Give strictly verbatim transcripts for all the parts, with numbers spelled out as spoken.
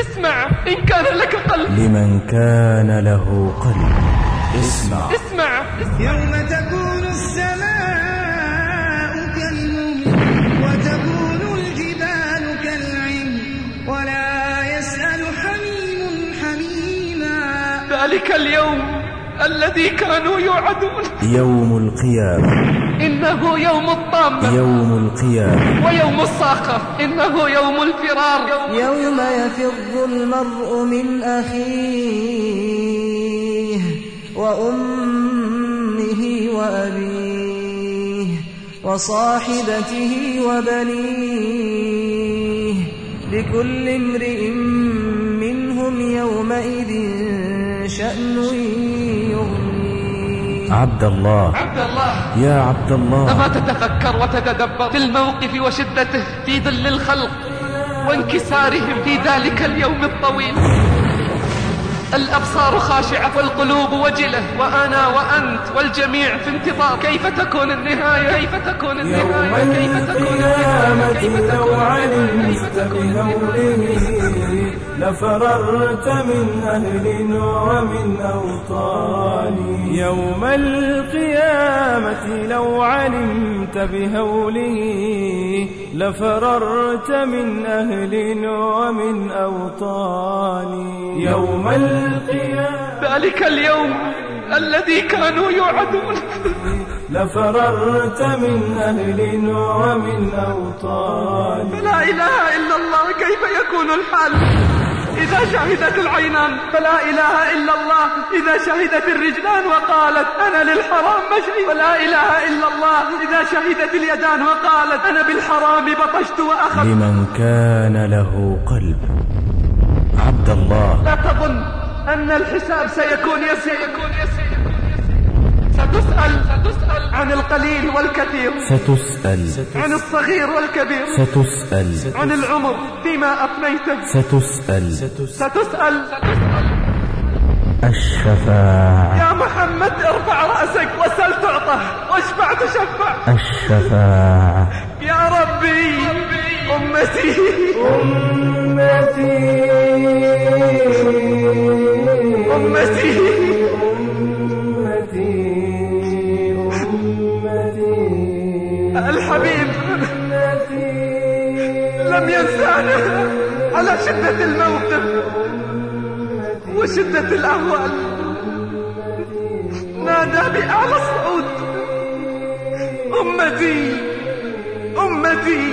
اسمع إن كان لك قلب. لمن كان له قلب اسمع. اسمع. يوم تكون السماء كالمهل وتكون الجبال كالعهن ولا يسأل حميم حميما. ذلك اليوم الذي كانوا يوعدون. يوم القيامة إنه يوم الطامة. يوم القيامة. ويوم الصاخة إنه يوم الفرار. يوم يفر المرء من أخيه وأمه وأبيه وصاحبته وبنيه لكل امرئ منهم يومئذ شأن يغنيه. عبد الله. عبد الله. يا عبد الله، أما تتفكر وتتدبر في الموقف وشدته في ظل الخلق وانكسارهم في ذلك اليوم الطويل؟ الأبصار خاشعة والقلوب وجلة، وأنا وأنت والجميع في انتظار كيف تكون النهاية. كيف تكون النهاية. كيف تكون النهاية. كيف لو علمت بهوله لفررت من أهل ومن أوطان. يوم القيامة لو علمت بهوله لفررت من أهل ومن أوطان. يوم القيامة ذلك اليوم الذي كانوا يوعدون. لفررت من أهل ومن أوطان. لا إله إلا الله. كيف يكون الحال إذا شهدت العينان؟ فلا إله إلا الله إذا شهدت الرجلان وقالت أنا للحرام مشي. فلا إله إلا الله إذا شهدت اليدان وقالت أنا بالحرام بطشت وأخذت. لمن كان له قلب. عبد الله، لا تظن أن الحساب سيكون يسير. ستسأل ستسأل عن القليل والكثير. ستسأل عن الصغير والكبير. ستسأل عن العمر فيما أفنيته. ستسأل ستسأل الشفاعة. يا محمد ارفع رأسك وسل تعطى واشفع تشفع. الشفاعة. يا ربي أمتي أمتي أمتي الحبيب لم ينسانا على شدة الموقف وشدة الأهوال. نادى بأعلى الصوت أمتي أمتي.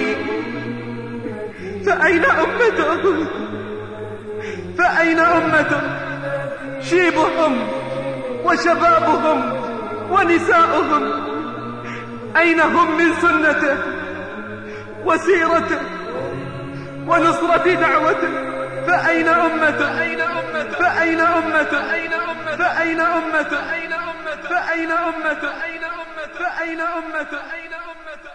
فأين أمته؟ فأين أمته؟ شيبهم وشبابهم ونساؤهم أين هم من سنته وسيرته ونصرة دعوته؟ فأين أمته؟ أين أمته؟ فأين أمته؟ أين أمته؟ فأين أمته؟ أين أمته؟ فأين أمته؟ أين أمته؟ فأين أمته؟ أين أمته؟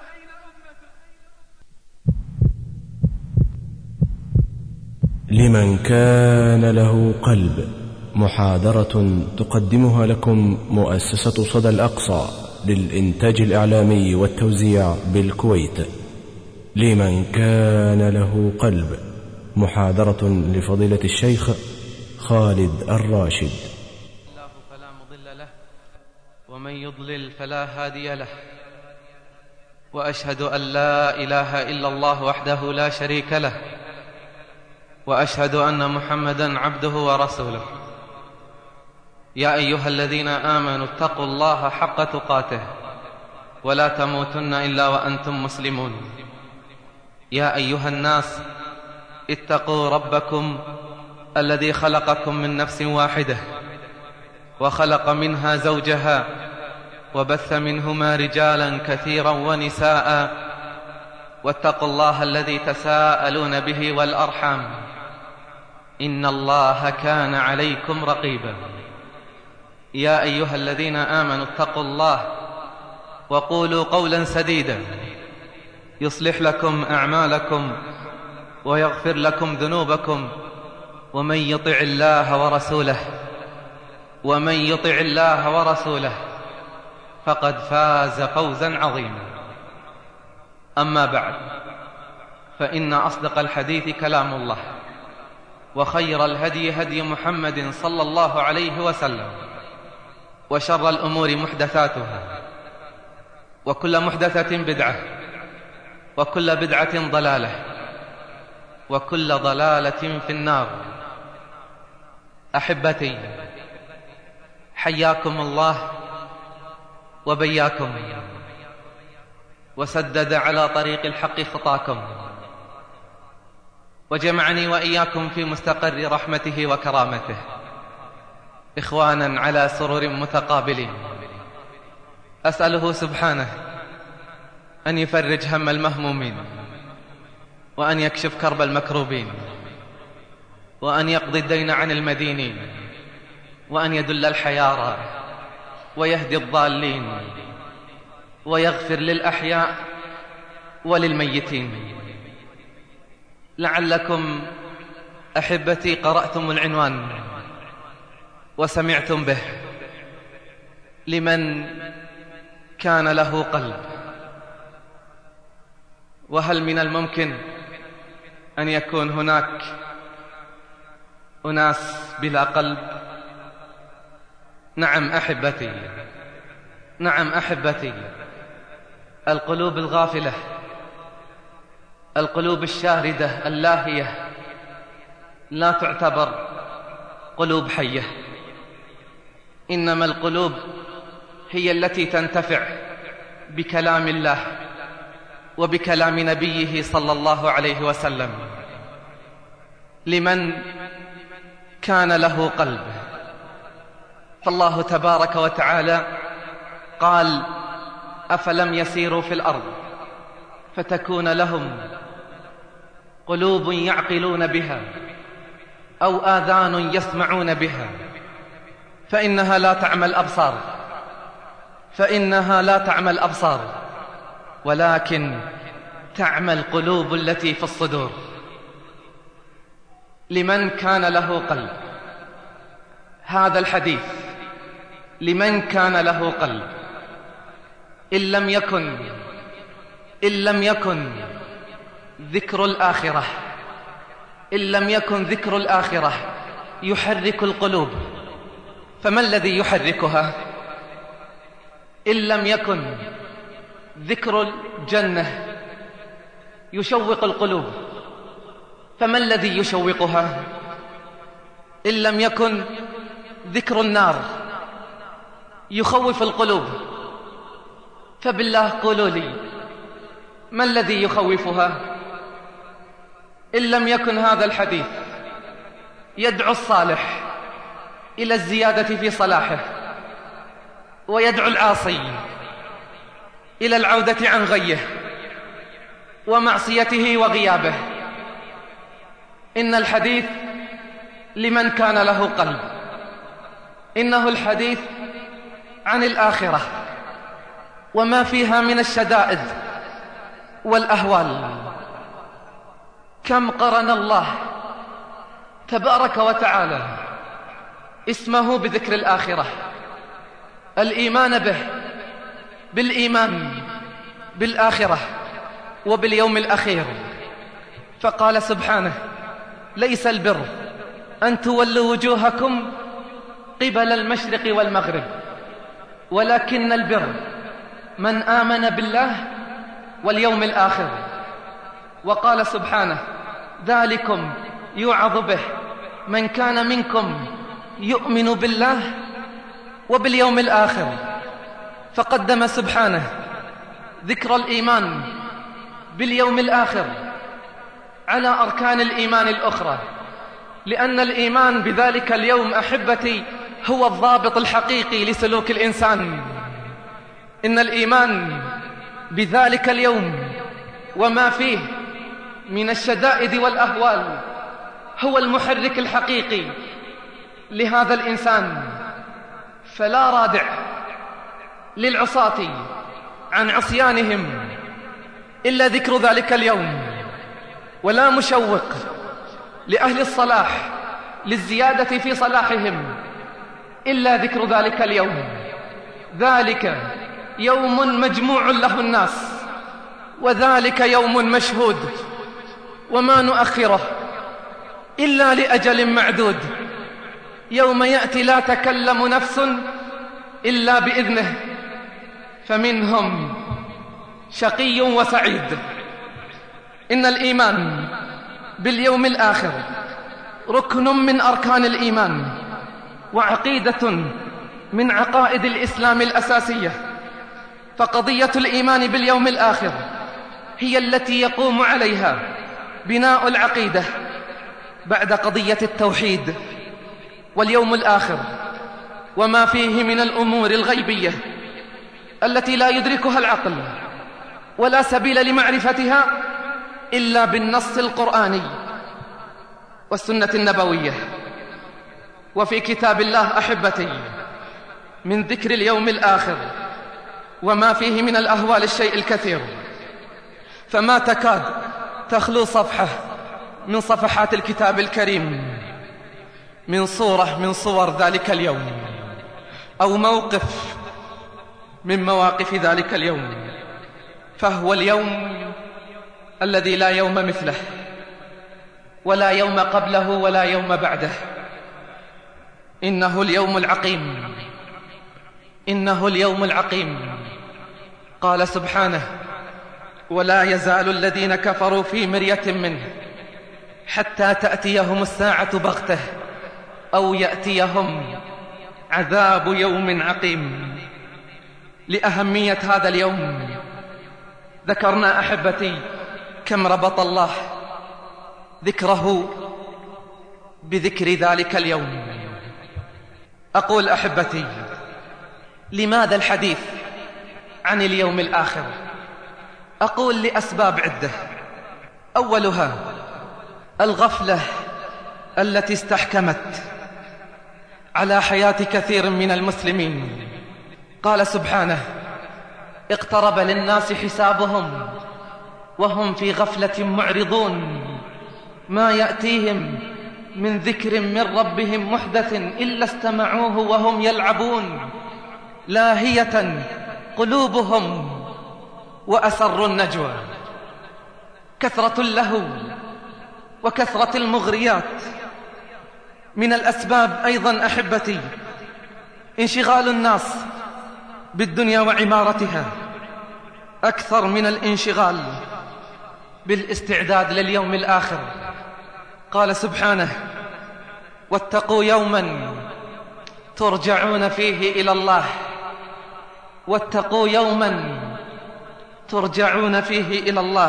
لمن كان له قلب. محاضرة تقدمها لكم مؤسسة صدى الأقصى للإنتاج الإعلامي والتوزيع بالكويت. لمن كان له قلب. محاضرة لفضيلة الشيخ خالد الراشد. الله فلا مضل له ومن يضلل فلا هادي له، وأشهد أن لا إله إلا الله وحده لا شريك له، وأشهد أن محمدًا عبده ورسوله. يا أيها الذين آمنوا اتقوا الله حق تقاته ولا تموتن إلا وأنتم مسلمون. يا أيها الناس اتقوا ربكم الذي خلقكم من نفس واحدة وخلق منها زوجها وبث منهما رجالا كثيرا ونساء، واتقوا الله الذي تساءلون به والأرحام إن الله كان عليكم رقيبا. يا أيها الذين آمنوا اتقوا الله وقولوا قولا سديدا يصلح لكم أعمالكم ويغفر لكم ذنوبكم، ومن يطع الله ورسوله ومن يطع الله ورسوله فقد فاز فوزا عظيما. أما بعد، فإن أصدق الحديث كلام الله، وخير الهدي هدي محمد صلى الله عليه وسلم، وشر الأمور محدثاتها، وكل محدثة بدعة، وكل بدعة ضلالة، وكل ضلالة في النار. أحبتي، حياكم الله وبياكم، وسدد على طريق الحق خطاكم، وجمعني وإياكم في مستقر رحمته وكرامته، إخوانا على سرر متقابلين. أسأله سبحانه أن يفرج هم المهمومين، وأن يكشف كرب المكروبين، وأن يقضي الدين عن المدينين، وأن يدل الحيارى ويهدي الضالين، ويغفر للأحياء وللميتين. لعلكم أحبتي قرأتم العنوان وسمعتم به: لمن كان له قلب. وهل من الممكن أن يكون هناك أناس بلا قلب؟ نعم أحبتي، نعم أحبتي، القلوب الغافلة، القلوب الشاردة اللاهية لا تعتبر قلوب حية، إنما القلوب هي التي تنتفع بكلام الله وبكلام نبيه صلى الله عليه وسلم. لمن كان له قلب. فالله تبارك وتعالى قال: أفلم يسيروا في الأرض فتكون لهم قلوب يعقلون بها أو آذان يسمعون بها فإنها لا تعمى الأبصار فإنها لا تعمى الأبصار ولكن تعمى القلوب التي في الصدور. لمن كان له قلب. هذا الحديث لمن كان له قلب. إن لم يكن إن لم يكن ذكر الآخرة إن لم يكن ذكر الآخرة يحرك القلوب، فما الذي يحركها؟ إن لم يكن ذكر الجنة يشوق القلوب، فما الذي يشوقها؟ إن لم يكن ذكر النار يخوف القلوب، فبالله قولوا لي ما الذي يخوفها؟ إن لم يكن هذا الحديث يدعو الصالح إلى الزيادة في صلاحه، ويدعو العاصي إلى العودة عن غيه ومعصيته وغيابه. إن الحديث لمن كان له قلب. إنه الحديث عن الآخرة وما فيها من الشدائد والأهوال. كم قرن الله تبارك وتعالى اسمه بذكر الآخرة، الإيمان به، بالإيمان بالآخرة وباليوم الأخير. فقال سبحانه: ليس البر أن تولوا وجوهكم قبل المشرق والمغرب ولكن البر من آمن بالله واليوم الآخر. وقال سبحانه: ذلكم يوعظ به من كان منكم يؤمن بالله وباليوم الآخر. فقدم سبحانه ذكر الإيمان باليوم الآخر على أركان الإيمان الأخرى، لأن الإيمان بذلك اليوم أحبتي هو الضابط الحقيقي لسلوك الإنسان. إن الإيمان بذلك اليوم وما فيه من الشدائد والأهوال هو المحرك الحقيقي لهذا الإنسان. فلا رادع للعصاة عن عصيانهم إلا ذكر ذلك اليوم، ولا مشوق لأهل الصلاح للزيادة في صلاحهم إلا ذكر ذلك اليوم. ذلك يوم مجموع له الناس، وذلك يوم مشهود، وما نؤخره إلا لأجل معدود، يوم يأتي لا تكلم نفس إلا بإذنه، فمنهم شقي وسعيد. إن الإيمان باليوم الآخر ركن من أركان الإيمان، وعقيدة من عقائد الإسلام الأساسية. فقضية الإيمان باليوم الآخر هي التي يقوم عليها بناء العقيدة بعد قضية التوحيد. واليوم الآخر وما فيه من الأمور الغيبية التي لا يدركها العقل ولا سبيل لمعرفتها إلا بالنص القرآني والسنة النبوية. وفي كتاب الله أحبتي من ذكر اليوم الآخر وما فيه من الأهوال الشيء الكثير، فما تكاد تخلو صفحة من صفحات الكتاب الكريم من صورة من صور ذلك اليوم، أو موقف من مواقف ذلك اليوم. فهو اليوم الذي لا يوم مثله، ولا يوم قبله ولا يوم بعده. إنه اليوم العقيم، إنه اليوم العقيم. قال سبحانه: ولا يزال الذين كفروا في مرية منه حتى تأتيهم الساعة بغتة أو يأتيهم عذاب يوم عقيم. لأهمية هذا اليوم ذكرنا أحبتي كم ربط الله ذكره بذكر ذلك اليوم. أقول أحبتي، لماذا الحديث عن اليوم الآخر؟ أقول لأسباب عدة. أولها الغفلة التي استحكمت على حياة كثير من المسلمين. قال سبحانه: اقترب للناس حسابهم وهم في غفلة معرضون، ما يأتيهم من ذكر من ربهم محدث إلا استمعوه وهم يلعبون، لاهية قلوبهم وأسروا النجوى. كثرة اللهو وكثرة المغريات من الأسباب أيضا أحبتي انشغال الناس بالدنيا وعمارتها أكثر من الانشغال بالاستعداد لليوم الآخر. قال سبحانه: واتقوا يوما ترجعون فيه إلى الله، واتقوا يوما ترجعون فيه إلى الله.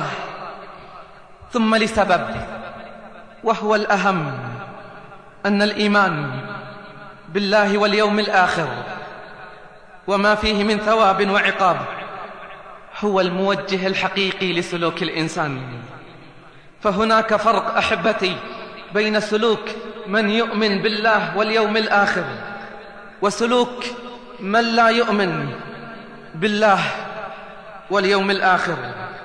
ثم لسبب وهو الأهم، أن الإيمان بالله واليوم الآخر وما فيه من ثواب وعقاب هو الموجه الحقيقي لسلوك الإنسان. فهناك فرق أحبتي بين سلوك من يؤمن بالله واليوم الآخر وسلوك من لا يؤمن بالله واليوم الآخر.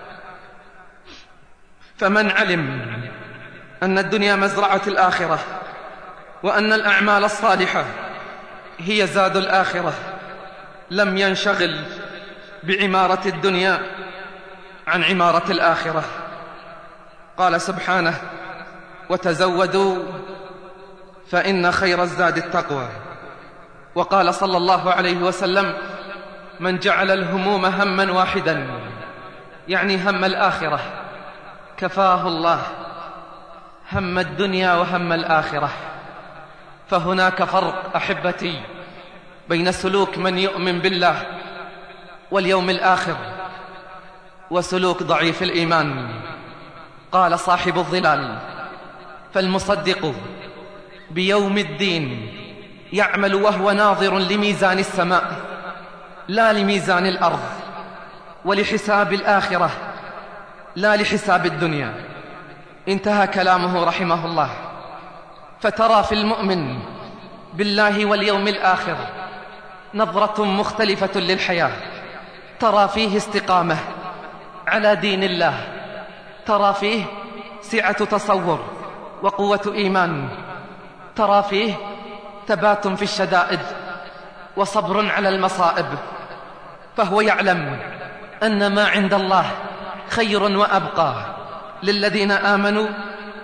فمن علم أن الدنيا مزرعة الآخرة وأن الأعمال الصالحة هي زاد الآخرة لم ينشغل بعمارة الدنيا عن عمارة الآخرة. قال سبحانه: وتزودوا فإن خير الزاد التقوى. وقال صلى الله عليه وسلم: من جعل الهموم هما واحدا، يعني هم الآخرة، كفاه الله هم الدنيا وهم الآخرة. فهناك فرق أحبتي بين سلوك من يؤمن بالله واليوم الآخر وسلوك ضعيف الإيمان. قال صاحب الظلال: فالمصدق بيوم الدين يعمل وهو ناظر لميزان السماء لا لميزان الأرض، ولحساب الآخرة لا لحساب الدنيا. انتهى كلامه رحمه الله. فترى في المؤمن بالله واليوم الآخر نظرة مختلفة للحياة، ترى فيه استقامة على دين الله، ترى فيه سعة تصور وقوة إيمان، ترى فيه ثبات في الشدائد وصبر على المصائب. فهو يعلم أن ما عند الله خير وأبقى للذين آمنوا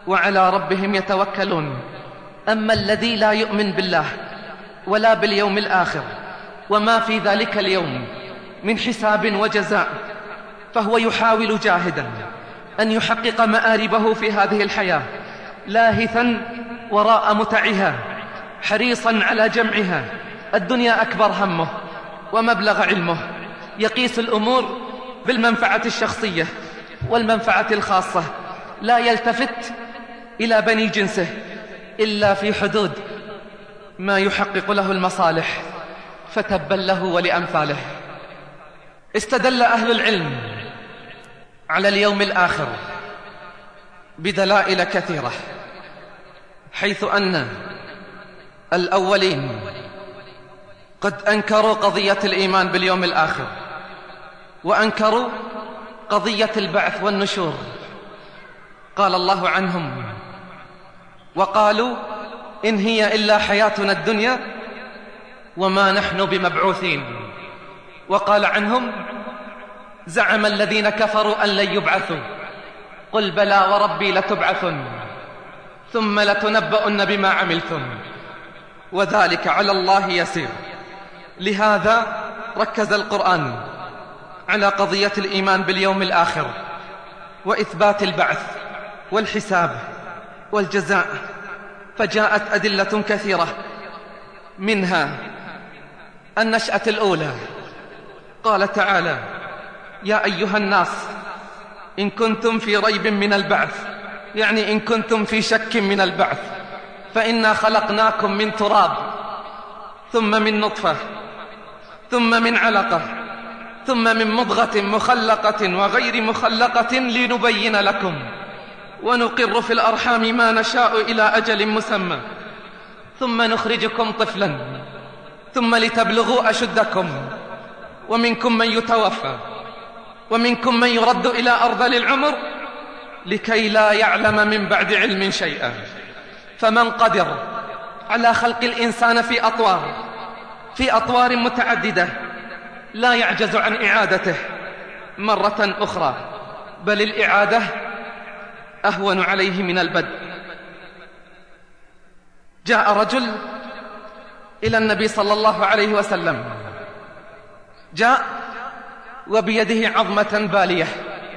وعلى ربهم يتوكلون. أما الذي لا يؤمن بالله ولا باليوم الآخر وما في ذلك اليوم من حساب وجزاء، فهو يحاول جاهدا أن يحقق مآربه في هذه الحياة، لاهثا وراء متعها، حريصا على جمعها. الدنيا أكبر همه ومبلغ علمه، يقيس الأمور بالمنفعة الشخصية والمنفعة الخاصة، لا يلتفت إلى بني جنسه إلا في حدود ما يحقق له المصالح، فتبا له ولأمثاله. استدل أهل العلم على اليوم الآخر بدلائل كثيرة، حيث أن الأولين قد أنكروا قضية الإيمان باليوم الآخر، وأنكروا قضية البعث والنشور. قال الله عنهم: وقالوا إن هي إلا حياتنا الدنيا وما نحن بمبعوثين. وقال عنهم: زعم الذين كفروا أن لن يبعثوا، قل بلى وربي لتبعثن ثم لتنبؤن بما عملتم وذلك على الله يسير. لهذا ركز القرآن على قضية الإيمان باليوم الآخر وإثبات البعث والحساب والجزاء، فجاءت أدلة كثيرة، منها النشأة الأولى. قال تعالى: يا أيها الناس إن كنتم في ريب من البعث، يعني إن كنتم في شك من البعث، فإنا خلقناكم من تراب ثم من نطفة ثم من علقة ثم من مضغة مخلقة وغير مخلقة لنبين لكم ونقر في الأرحام ما نشاء إلى أجل مسمى ثم نخرجكم طفلا ثم لتبلغوا أشدكم ومنكم من يتوفى ومنكم من يرد إلى أرذل العمر لكي لا يعلم من بعد علم شيئا. فمن قدر على خلق الإنسان في أطوار في أطوار متعددة لا يعجز عن إعادته مرة أخرى، بل الإعادة أهون عليه من البدء. جاء رجل إلى النبي صلى الله عليه وسلم، جاء وبيده عظمة بالية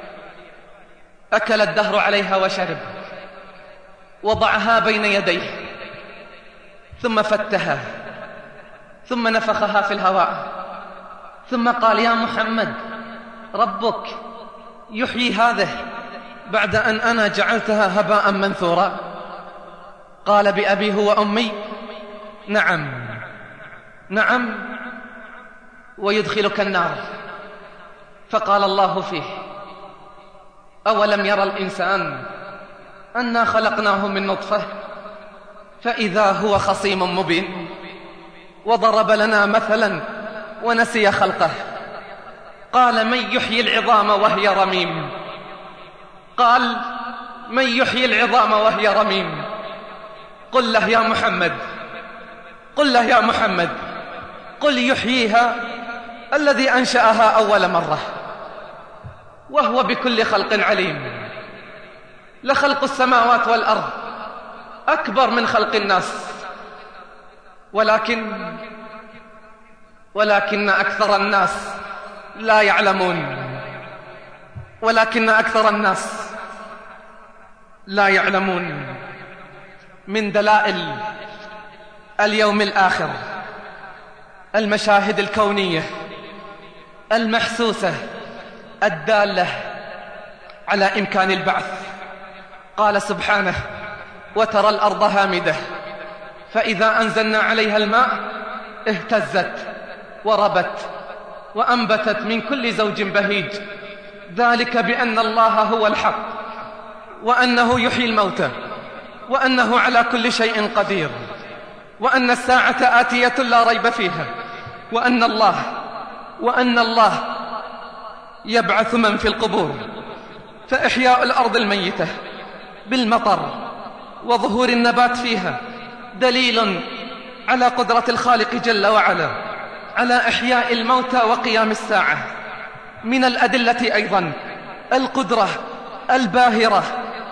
أكل الدهر عليها وشرب، وضعها بين يديه ثم فتها ثم نفخها في الهواء ثم قال: يا محمد ربك يحيي هذه بعد أن أنا جعلتها هباء منثورا؟ قال: بأبيه وأمي نعم نعم ويدخلك النار. فقال الله فيه: أولم يرى الإنسان أنا خلقناه من نطفة فإذا هو خصيم مبين، وضرب لنا مثلا ونسي خلقه. قال: من يحيي العظام وهي رميم؟ قال: من يحيي العظام وهي رميم؟ قل له يا محمد قل له يا محمد قل يحييها الذي أنشأها أول مرة وهو بكل خلق عليم. لخلق السماوات والأرض أكبر من خلق الناس، ولكن ولكن أكثر الناس لا يعلمون ولكن أكثر الناس لا يعلمون. من دلائل اليوم الآخر المشاهد الكونية المحسوسة الدالة على إمكان البعث. قال سبحانه: وترى الأرض هامدة فإذا أنزلنا عليها الماء اهتزت وربت وأنبتت من كل زوج بهيج، ذلك بأن الله هو الحق وأنه يحيي الموتى وأنه على كل شيء قدير وأن الساعة آتية لا ريب فيها وأن الله وأن الله يبعث من في القبور. فإحياء الأرض الميتة بالمطر وظهور النبات فيها دليل على قدرة الخالق جل وعلا على إحياء الموتى وقيام الساعة. من الأدلة أيضا القدرة الباهرة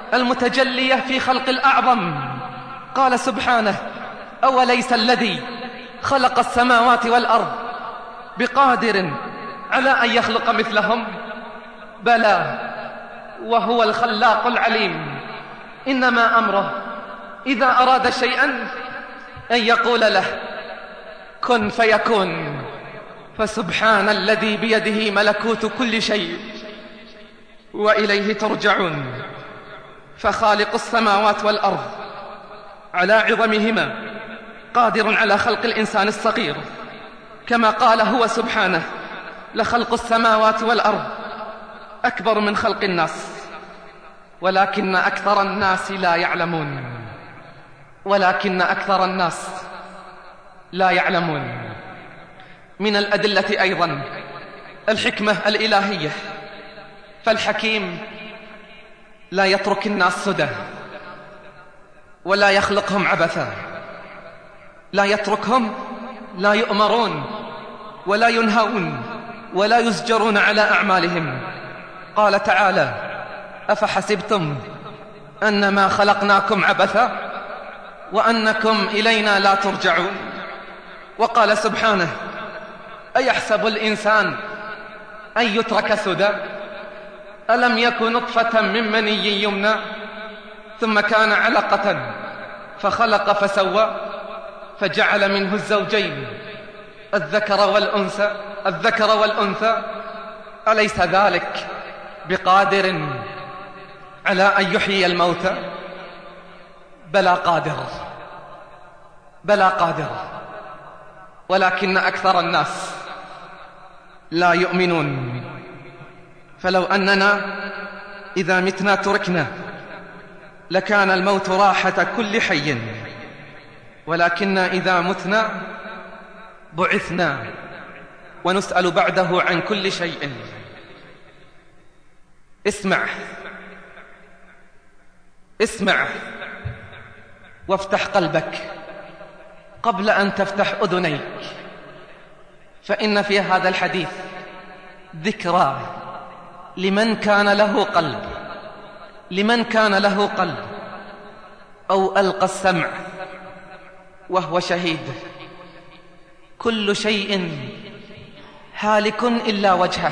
المتجلية في خلق الأعظم. قال سبحانه: أوليس الذي خلق السماوات والأرض بقادر على أن يخلق مثلهم؟ بلى وهو الخلاق العليم. إنما أمره إذا أراد شيئا أن يقول له كن فيكون. فسبحان الذي بيده ملكوت كل شيء وإليه ترجعون. فخالق السماوات والأرض على عظمهما قادر على خلق الإنسان الصغير، كما قال هو سبحانه: لخلق السماوات والأرض أكبر من خلق الناس ولكن أكثر الناس لا يعلمون. ولكن أكثر الناس لا يعلمون. من الأدلة أيضا الحكمة الإلهية، فالحكيم لا يترك الناس سدى ولا يخلقهم عبثا، لا يتركهم لا يؤمرون ولا ينهون ولا يزجرون على أعمالهم. قال تعالى: أفحسبتم أنما خلقناكم عبثا وأنكم إلينا لا ترجعون. وقال سبحانه: أيحسب الإنسان أن يترك سدى ألم يكن نطفة من مني يمنى ثم كان علقة فخلق فسوى فجعل منه الزوجين الذكر والأنثى الذكر والأنثى أليس ذلك بقادر على أن يحيي الموتى؟ بلى قادر، بلى قادر، ولكن أكثر الناس لا يؤمنون. فلو أننا إذا متنا تركنا لكان الموت راحة كل حي، ولكن إذا متنا بعثنا ونسأل بعده عن كل شيء. اسمع اسمع وافتح قلبك قبل أن تفتح أذنيك، فإن في هذا الحديث ذكرى لمن كان له قلب، لمن كان له قلب أو ألقى السمع وهو شهيد. كل شيء هالك إلا وجهه.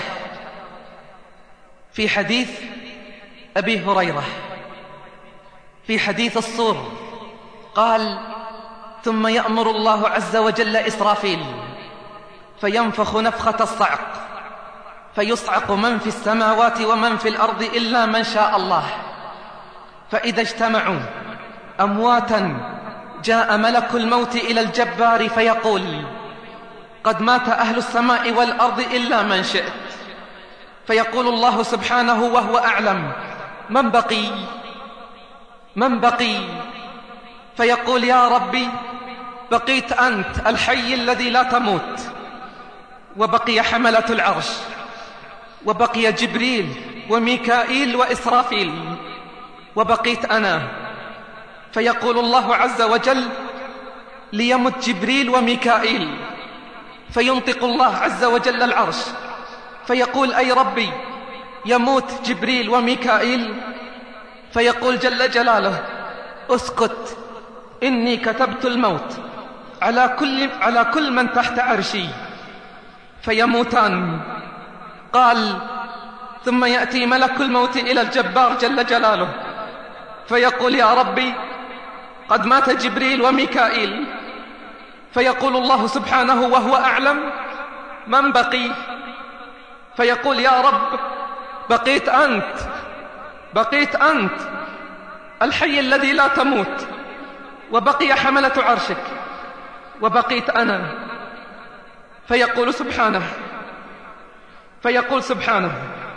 في حديث أبي هريرة في حديث الصور قال: ثم يأمر الله عز وجل إسرافيل فينفخ نفخة الصعق فيصعق من في السماوات ومن في الأرض إلا من شاء الله، فإذا اجتمعوا أمواتا جاء ملك الموت إلى الجبار فيقول: قد مات أهل السماء والأرض إلا من شئت. فيقول الله سبحانه وهو أعلم: من بقي؟ من بقي؟ فيقول: يا ربي بقيت أنت الحي الذي لا تموت، وبقي حملة العرش، وبقي جبريل وميكائيل وإسرافيل، وبقيت أنا. فيقول الله عز وجل: ليمت جبريل وميكائيل. فينطق الله عز وجل العرش فيقول: أي ربي يموت جبريل وميكائيل. فيقول جل جلاله: اسكت، إني كتبت الموت على كل, على كل من تحت عرشي. فيموتان. قال: ثم يأتي ملك الموت إلى الجبار جل جلاله فيقول: يا ربي قد مات جبريل وميكائيل. فيقول الله سبحانه وهو أعلم: من بقي؟ فيقول: يا رب بقيت أنت، بقيت أنت الحي الذي لا تموت، وبقي حملة عرشك، وبقيت أنا. فيقول سبحانه فيقول سبحانه: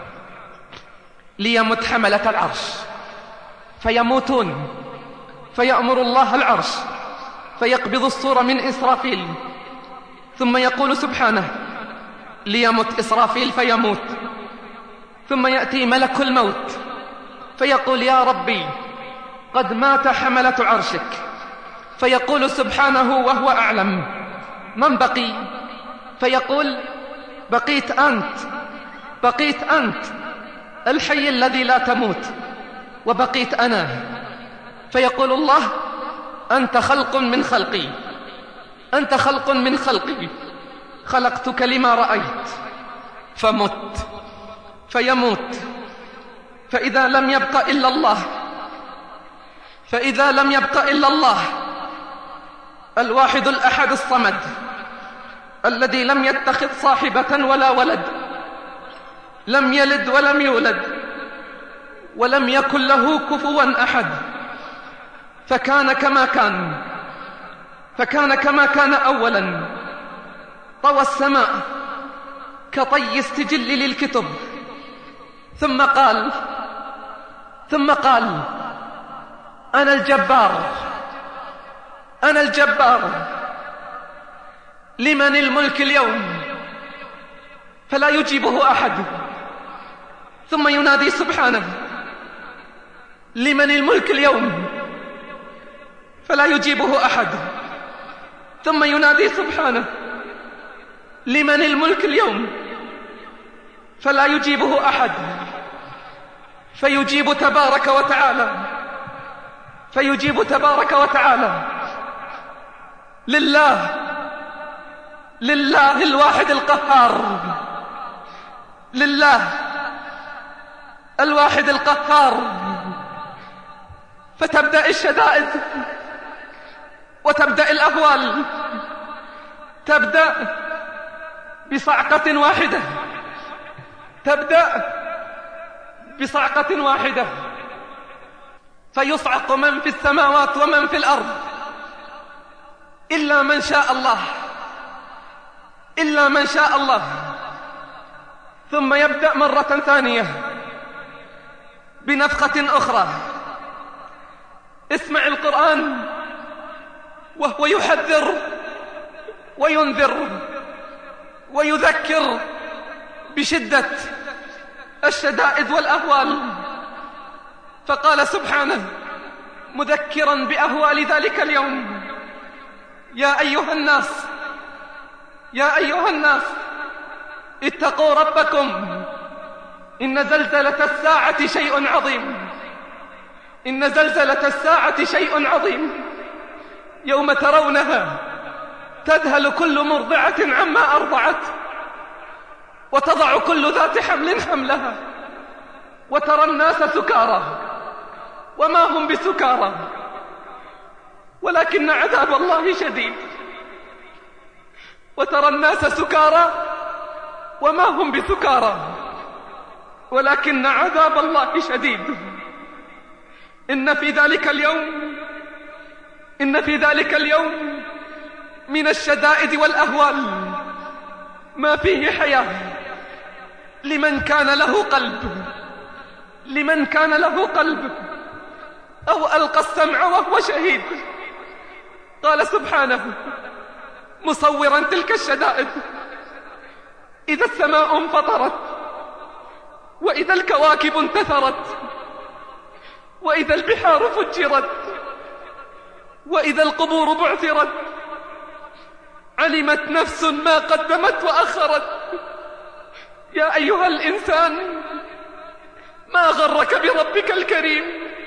ليمت حملة العرش. فيموتون. فيأمر الله العرش فيقبض الصورة من إسرافيل، ثم يقول سبحانه: ليمت إسرافيل. فيموت. ثم يأتي ملك الموت فيقول: يا ربي قد مات حملة عرشك. فيقول سبحانه وهو أعلم: من بقي؟ فيقول: بقيت أنت، بقيت أنت الحي الذي لا تموت، وبقيت أنا، فيقول الله: أنت خلق من خلقي، أنت خلق من خلقي، خلقتك لما رأيت، فمت، فيموت. فإذا لم يبق إلا الله، فإذا لم يبق إلا الله الواحد الأحد الصمد الذي لم يتخذ صاحبة ولا ولد، لم يلد ولم يولد، ولم يكن له كفوا أحد، فكان كما كان، فكان كما كان أولا. طوى السماء كطي السجل للكتب، ثم قال ثم قال أنا الجبار، أنا الجبار، لمن الملك اليوم؟ فلا يجيبه أحد. ثم ينادي سبحانه: لمن الملك اليوم؟ فلا يجيبه أحد. ثم ينادي سبحانه: لمن الملك اليوم؟ فلا يجيبه أحد. فيجيب تبارك وتعالى، فيجيب تبارك وتعالى: لله، لله الواحد القهار، لله الواحد القهار. فتبدأ الشدائد وتبدأ الأهوال، تبدأ بصعقة واحدة، تبدأ بصعقة واحدة، فيصعق من في السماوات ومن في الأرض إلا من شاء الله، إلا من شاء الله. ثم يبدأ مرة ثانية بنفخة أخرى. اسمع القرآن وهو يحذر وينذر ويذكر بشدة الشدائد والأهوال. فقال سبحانه مذكرا بأهوال ذلك اليوم: يا أيها الناس، يا أيها الناس اتقوا ربكم، إن زلزلة الساعة شيء عظيم، إن زلزلة الساعة شيء عظيم، يوم ترونها تذهل كل مرضعة عما أرضعت، وتضع كل ذات حمل حملها، وترى الناس سكارى وما هم بسكارى ولكن عذاب الله شديد. وترى الناس سكارى وما هم بسكارى ولكن عذاب الله شديد. إن في ذلك اليوم إن في ذلك اليوم من الشدائد والأهوال ما فيه حياة لمن كان له قلب، لمن كان له قلب أو ألقى السمع وهو شهيد. قال سبحانه مصورا تلك الشدائد: إذا السماء انفطرت، وإذا الكواكب انتثرت، وإذا البحار فجرت، وإذا القبور بعثرت، علمت نفس ما قدمت وأخرت. يا أيها الإنسان ما غرك بربك الكريم،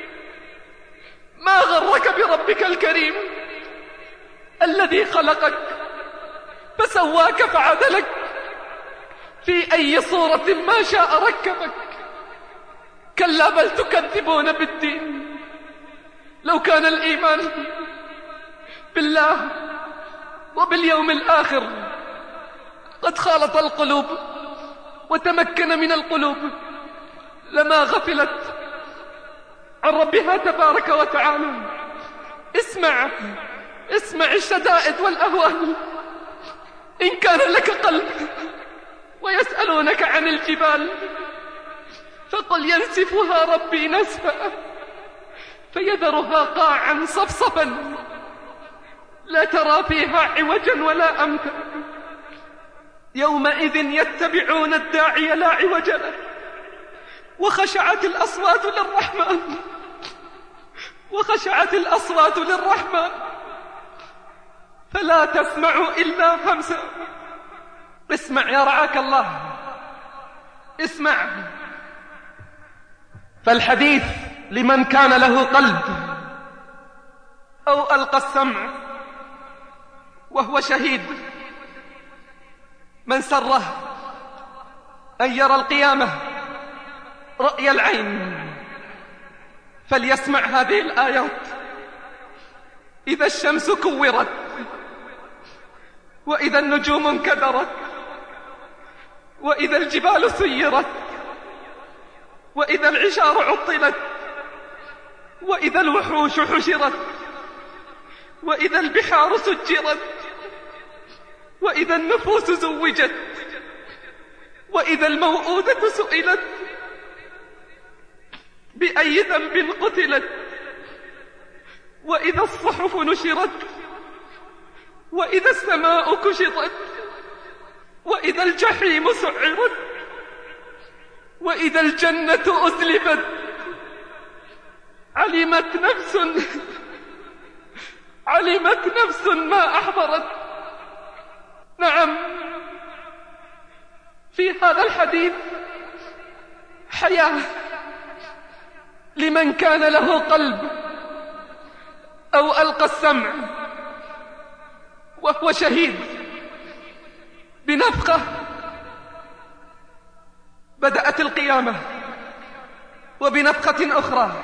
ما غرك بربك الكريم الذي خلقك فسواك فعدلك، في أي صورة ما شاء ركبك. كلا بل تكذبون بالدين. لو كان الإيمان بالله وباليوم الآخر قد خالط القلوب وتمكن من القلوب لما غفلت عن ربها تبارك وتعالى. اسمع اسمع الشدائد والأهوال. إن كان لك قلب ويسألونك عن الجبال فقل ينسفها ربي نسفا فيذرها قاعا صفصفا لا ترى فيها عوجا ولا أمتا. يومئذ يتبعون الداعي لا عوج له وخشعت الأصوات للرحمن، وخشعت الأصوات للرحمن فلا تسمع إلا همسا. اسمع يا رعاك الله، اسمع. فالحديث لمن كان له قلب أو ألقى السمع وهو شهيد، من سره أن يرى القيامة رأي العين فليسمع هذه الآيات: إذا الشمس كورت، وإذا النجوم انكدرت، وإذا الجبال سيرت، وإذا العشار عطلت، وإذا الوحوش حشرت، وإذا البحار سجرت، وإذا النفوس زوجت، وإذا الموءودة سئلت بأي ذنب قتلت، وإذا الصحف نشرت، وإذا السماء كشطت، وإذا الجحيم سعرت، وإذا الجنة أزلفت. علمت نفس علمت نفس ما أحضرت. نعم، في هذا الحديث حياة لمن كان له قلب أو ألقى السمع وهو شهيد. بنفخة بدأت القيامة، وبنفخة أخرى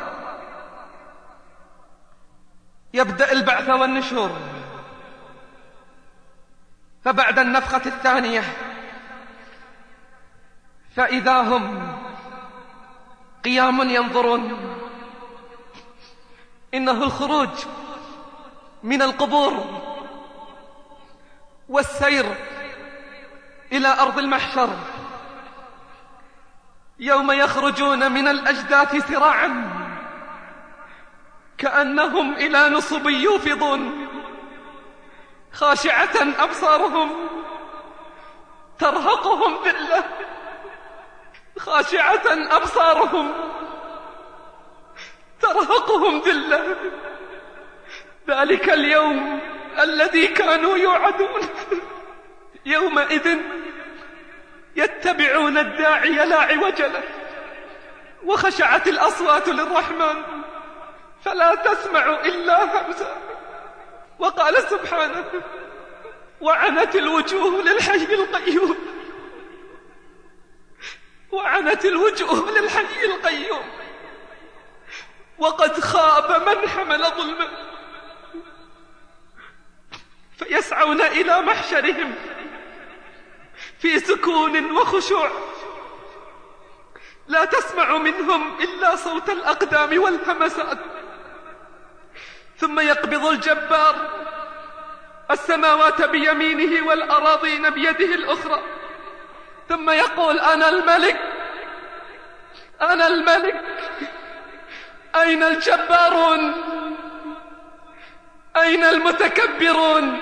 يبدأ البعث والنشور. فبعد النفخة الثانية فإذا هم قيام ينظرون. إنه الخروج من القبور والسير إلى أرض المحشر، يوم يخرجون من الأجداث سراعا كأنهم إلى نصب يوفضون، خاشعة أبصارهم ترهقهم ذلة، خاشعة أبصارهم ترهقهم ذلة. ذلك اليوم الذي كانوا يوعدون. يومئذ يتبعون الداعي لا عوج له، وخشعت الأصوات للرحمن فلا تسمع إلا همسا. وقال سبحانه: وعنت الوجوه للحي القيوم، وعنت الوجوه للحي القيوم، وقد خاب من حمل ظلما. فيسعون إلى محشرهم في سكون وخشوع، لا تسمع منهم إلا صوت الأقدام والهمسات. ثم يقبض الجبار السماوات بيمينه والأراضين بيده الأخرى، ثم يقول: أنا الملك، أنا الملك، أين الجبارون؟ أين المتكبرون؟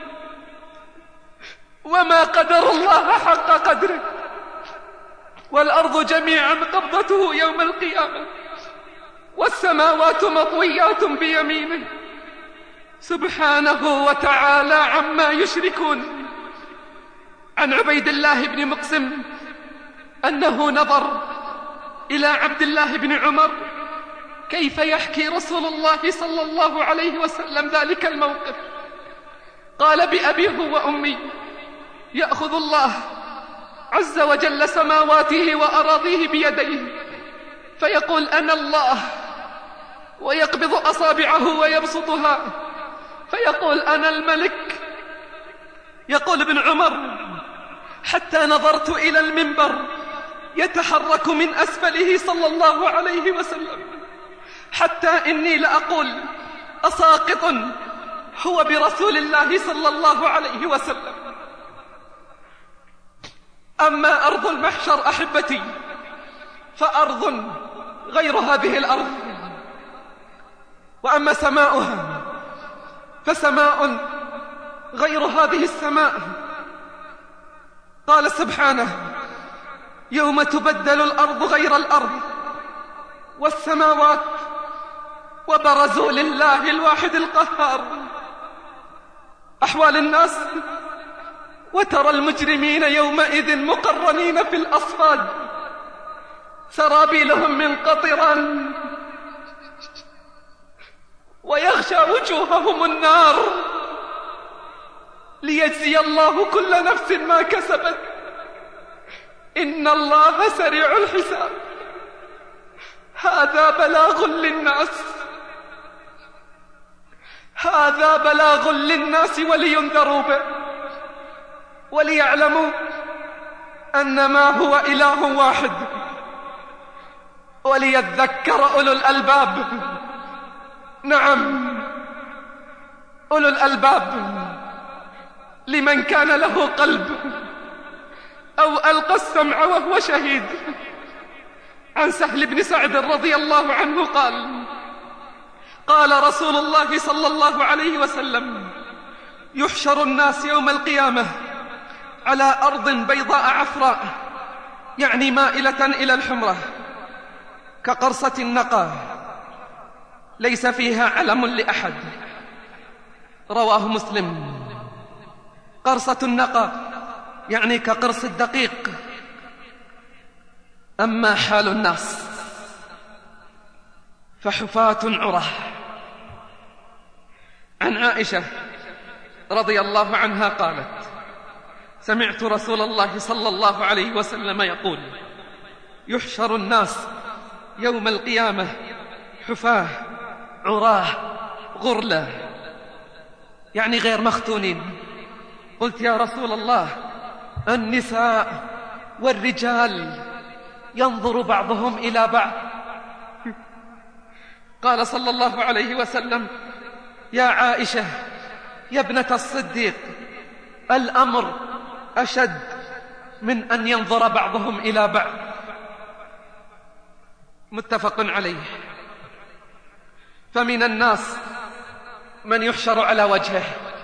وما قدر الله حق قدره، والأرض جميعا قبضته يوم القيامة، والسماوات مطويات بيمينه سبحانه وتعالى عما يشركون. عن عبيد الله بن مقسم أنه نظر إلى عبد الله بن عمر كيف يحكي رسول الله صلى الله عليه وسلم ذلك الموقف. قال: بأبيه وأمي يأخذ الله عز وجل سماواته وأراضيه بيديه فيقول: أنا الله، ويقبض أصابعه ويبسطها فيقول: أنا الملك. يقول ابن عمر: حتى نظرت إلى المنبر يتحرك من أسفله صلى الله عليه وسلم، حتى إني لأقول: أساقط هو برسول الله صلى الله عليه وسلم. أما أرض المحشر أحبتي فأرض غير هذه الأرض، وأما سماؤها فسماء غير هذه السماء. قال سبحانه: يوم تبدل الأرض غير الأرض والسماوات وبرزوا لله الواحد القهار. أحوال الناس: وترى المجرمين يومئذ مقرنين في الأصفاد سرابيلهم من قطران تغشى وجوههم النار ليجزي الله كل نفس ما كسبت. إن الله سريع الحساب. هذا بلاغ للناس، هذا بلاغ للناس ولينذروا به وليعلموا أنما هو إله واحد، وليذكر أولو الألباب. نعم، أولو الألباب لمن كان له قلب أو ألقى السمع وهو شهيد. عن سهل بن سعد رضي الله عنه قال: قال رسول الله صلى الله عليه وسلم: يحشر الناس يوم القيامة على أرض بيضاء عفراء، يعني مائلة إلى الحمرة، كقرصة النقى، ليس فيها علم لأحد. رواه مسلم. قرصة النقى يعني كقرص الدقيق. أما حال الناس فحفاة عراه. عن عائشة رضي الله عنها قالت: سمعت رسول الله صلى الله عليه وسلم يقول: يحشر الناس يوم القيامة حفاة عراه غرلا، يعني غير مختونين. قلت: يا رسول الله، النساء والرجال ينظر بعضهم إلى بعض؟ قال صلى الله عليه وسلم: يا عائشة يا ابنة الصديق، الأمر أشد من أن ينظر بعضهم إلى بعض. متفق عليه. فمن الناس من يحشر على وجهه،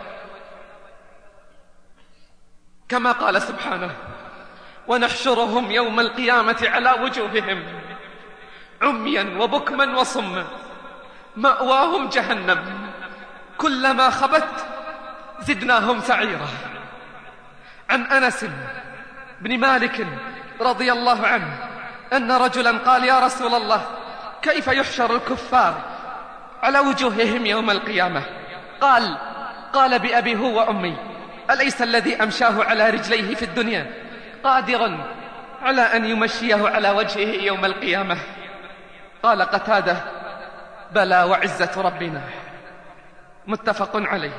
كما قال سبحانه: ونحشرهم يوم القيامة على وجوههم عميا وبكما وصما مأواهم جهنم كلما خبت زدناهم سعيرا. عن أنس بن مالك رضي الله عنه أن رجلا قال: يا رسول الله، كيف يحشر الكفار على وجوههم يوم القيامة؟ قال: قال بأبي هو وأمي، أليس الذي أمشاه على رجليه في الدنيا قادر على أن يمشيه على وجهه يوم القيامة؟ قال قتادة: بلى وعزة ربنا. متفق عليه.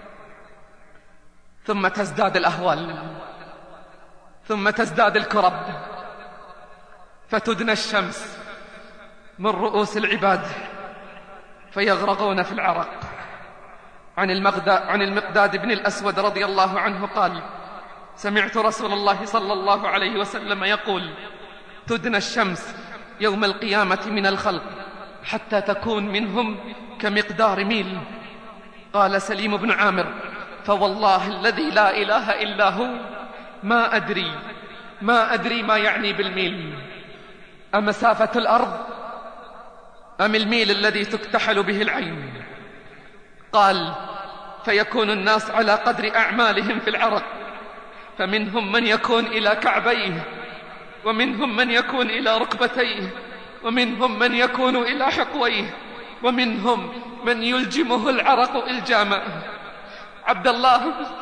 ثم تزداد الأهوال، ثم تزداد الكرب، فتدنى الشمس من رؤوس العباد فيغرقون في العرق. عن المقداد, عن المقداد بن الأسود رضي الله عنه قال: سمعت رسول الله صلى الله عليه وسلم يقول: تدنى الشمس يوم القيامة من الخلق حتى تكون منهم كمقدار ميل. قال سليم بن عامر: فوالله الذي لا إله إلا هو ما أدري ما أدري ما يعني بالميل، أمسافة الأرض أم الميل الذي تكتحل به العين؟ قال: فيكون الناس على قدر أعمالهم في العرق، فمنهم من يكون إلى كعبيه، ومنهم من يكون إلى ركبتيه، ومنهم من يكون إلى حقويه، ومنهم من يلجمه العرق إلجاما. عبد الله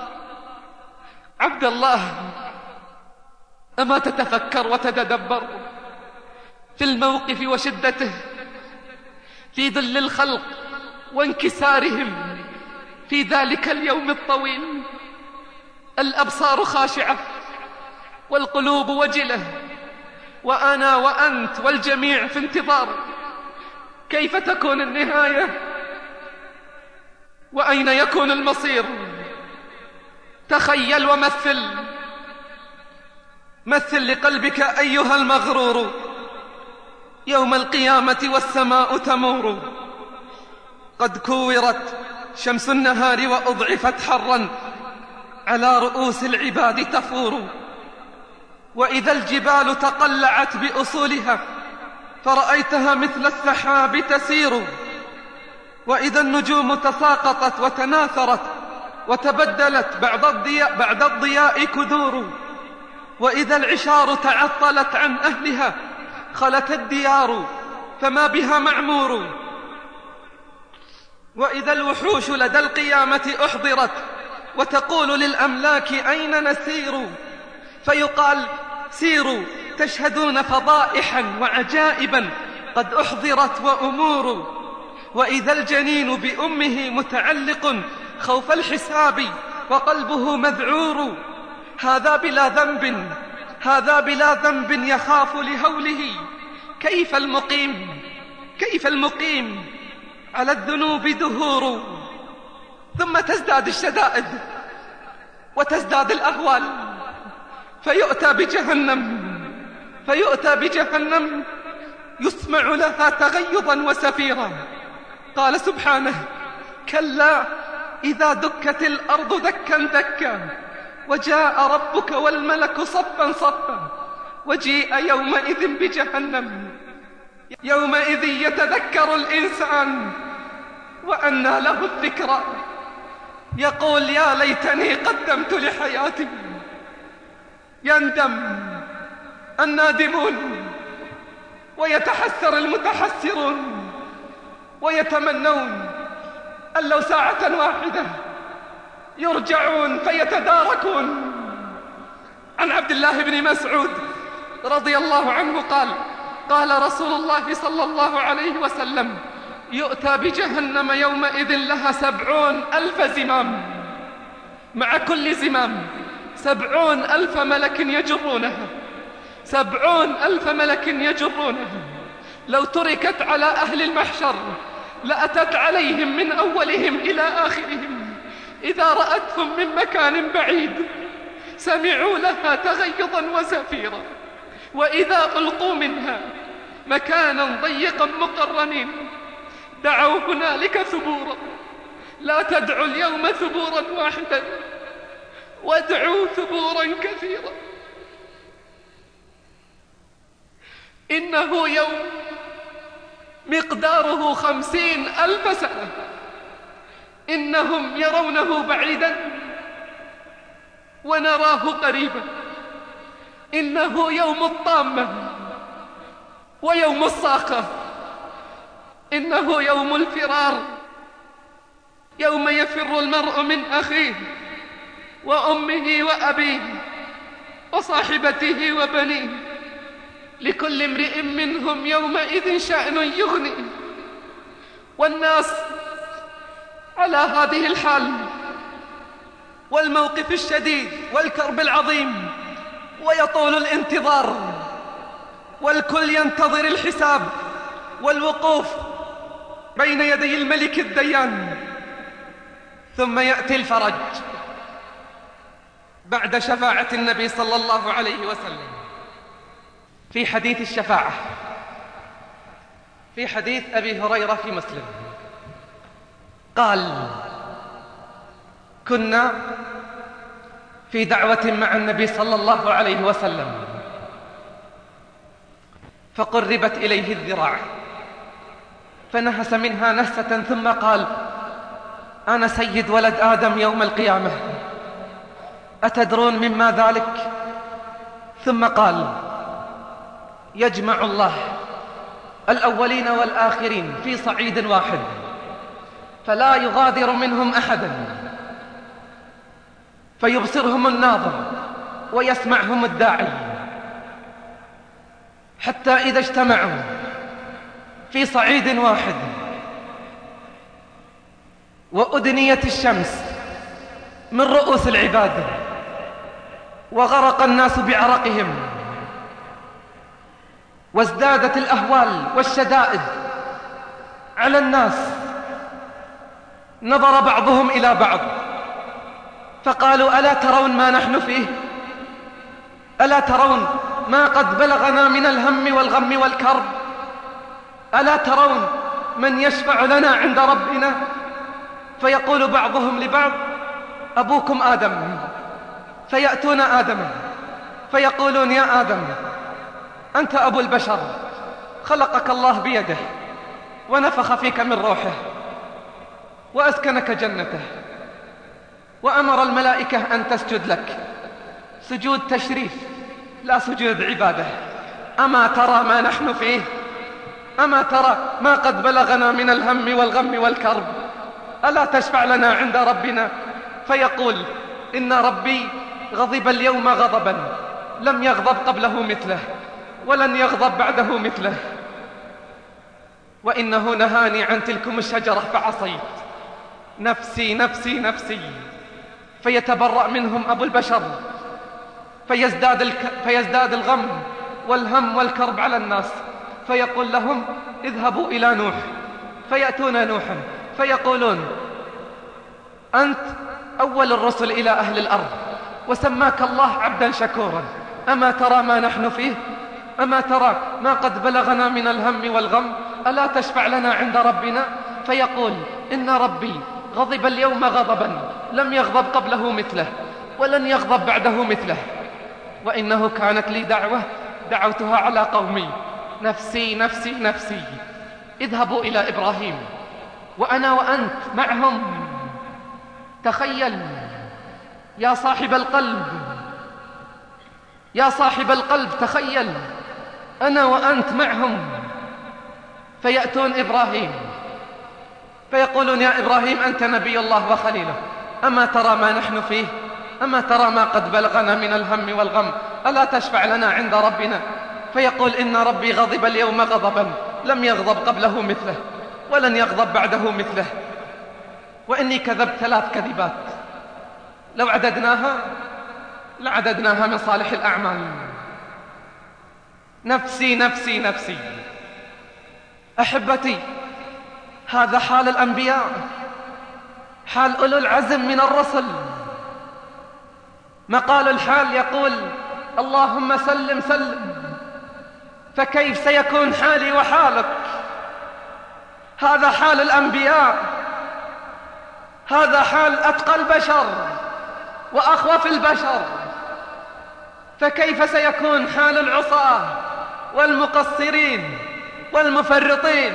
عبد الله أما تتفكر وتتدبر في الموقف وشدته، في ظل الخلق وانكسارهم في ذلك اليوم الطويل؟ الأبصار خاشعة والقلوب وجلة، وأنا وأنت والجميع في انتظار كيف تكون النهاية وأين يكون المصير. تخيل ومثل، مثل لقلبك أيها المغرور يوم القيامة والسماء تمور، قد كورت شمس النهار وأضعفت حرا على رؤوس العباد تفور، وإذا الجبال تقلعت بأصولها فرأيتها مثل السحاب تسير، وإذا النجوم تساقطت وتناثرت وتبدلت بعد الضياء, بعد الضياء كدور، وإذا العشار تعطلت عن أهلها خلت الديار فما بها معمور، وإذا الوحوش لدى القيامة أحضرت وتقول للأملاك أين نسير؟ فيقال سيروا تشهدون فضائحا وعجائبا قد أحضرت وأمور. وإذا الجنين بأمه متعلق خوف الحساب وقلبه مذعور، هذا بلا ذنب هذا بلا ذنب يخاف لهوله، كيف المقيم كيف المقيم على الذنوب دهور. ثم تزداد الشدائد وتزداد الأهوال، فيؤتى بجهنم فيؤتى بجهنم يسمع لها تغيظا وسفيرا. قال سبحانه: كلا إذا دكت الأرض دكا دكا وجاء ربك والملك صفا صفا وجيء يومئذ بجهنم يومئذ يتذكر الإنسان وأنى له الذكرى، يقول يا ليتني قدمت لحياتي. يندم النادمون ويتحسر المتحسرون ويتمنون أن لو ساعة واحدة يرجعون فيتداركون. عن عبد الله بن مسعود رضي الله عنه قال: قال رسول الله صلى الله عليه وسلم: يؤتى بجهنم يومئذ لها سبعون ألف زمام، مع كل زمام سبعون ألف ملك يجرونها سبعون ألف ملك يجرونها. لو تركت على أهل المحشر لأتت عليهم من أولهم إلى آخرهم، إذا رأتهم من مكان بعيد سمعوا لها تغيظا وزفيرا، وإذا ألقوا منها مكانا ضيقا مقرنين دعوا هنالك ثبورا. لا تدعوا اليوم ثبورا واحدا، وادعوا ثبورا كثيرا. إنه يوم مقداره خمسين ألف سنة، إنهم يرونه بعيدا ونراه قريبا. إنه يوم الطامة ويوم الصاخة، إنه يوم الفرار، يوم يفر المرء من أخيه وأمه وأبيه وصاحبته وبنيه، لكل امرئ منهم يومئذ شأن يغني. والناس على هذه الحال والموقف الشديد والكرب العظيم، ويطول الانتظار، والكل ينتظر الحساب والوقوف بين يدي الملك الديان. ثم يأتي الفرج بعد شفاعة النبي صلى الله عليه وسلم. في حديث الشفاعة، في حديث أبي هريرة في مسلم، قال: كنا في دعوة مع النبي صلى الله عليه وسلم فقربت إليه الذراع فنهس منها نهسة ثم قال: أنا سيد ولد آدم يوم القيامة، أتدرون مما ذلك؟ ثم قال: يجمع الله الأولين والآخرين في صعيد واحد فلا يغادر منهم أحدا، فيبصرهم الناظر ويسمعهم الداعي، حتى إذا اجتمعوا في صعيد واحد وأدنيت الشمس من رؤوس العباد وغرق الناس بعرقهم وازدادت الأهوال والشدائد على الناس، نظر بعضهم إلى بعض فقالوا: ألا ترون ما نحن فيه؟ ألا ترون ما قد بلغنا من الهم والغم والكرب؟ ألا ترون من يشفع لنا عند ربنا؟ فيقول بعضهم لبعض: أبوكم آدم. فيأتون آدم فيقولون: يا آدم، أنت أبو البشر، خلقك الله بيده ونفخ فيك من روحه وأسكنك جنته وأمر الملائكة أن تسجد لك سجود تشريف لا سجود عبادة. أما ترى ما نحن فيه؟ أما ترى ما قد بلغنا من الهم والغم والكرب؟ ألا تشفع لنا عند ربنا؟ فيقول إن ربي غضب اليوم غضبا لم يغضب قبله مثله ولن يغضب بعده مثله، وإنه نهاني عن تلكم الشجرة فعصيت، نفسي نفسي نفسي. فيتبرأ منهم أبو البشر، فيزداد, الك... فيزداد الغم والهم والكرب على الناس، فيقول لهم اذهبوا إلى نوح. فيأتون نوحا فيقولون أنت أول الرسل إلى أهل الأرض وسماك الله عبدا شكورا، أما ترى ما نحن فيه؟ أما ترى ما قد بلغنا من الهم والغم؟ ألا تشفع لنا عند ربنا؟ فيقول إن ربي غضب اليوم غضبا لم يغضب قبله مثله ولن يغضب بعده مثله، وإنه كانت لي دعوة دعوتها على قومي، نفسي نفسي نفسي. اذهبوا إلى إبراهيم وأنا وأنت معهم. تخيل يا صاحب القلب، يا صاحب القلب، تخيل أنا وأنت معهم. فيأتون إبراهيم فيقولون يا إبراهيم أنت نبي الله وخليله، أما ترى ما نحن فيه؟ أما ترى ما قد بلغنا من الهم والغم؟ ألا تشفع لنا عند ربنا؟ فيقول إن ربي غضب اليوم غضبا لم يغضب قبله مثله ولن يغضب بعده مثله، وإني كذبت ثلاث كذبات لو عددناها لعددناها من صالح الأعمال. نفسي نفسي نفسي. أحبتي، هذا حال الأنبياء، حال أولو العزم من الرسل. مقال الحال يقول اللهم سلم سلم، فكيف سيكون حالي وحالك؟ هذا حال الأنبياء، هذا حال أتقى البشر وأخوف البشر، فكيف سيكون حال العصاة والمقصرين والمفرطين؟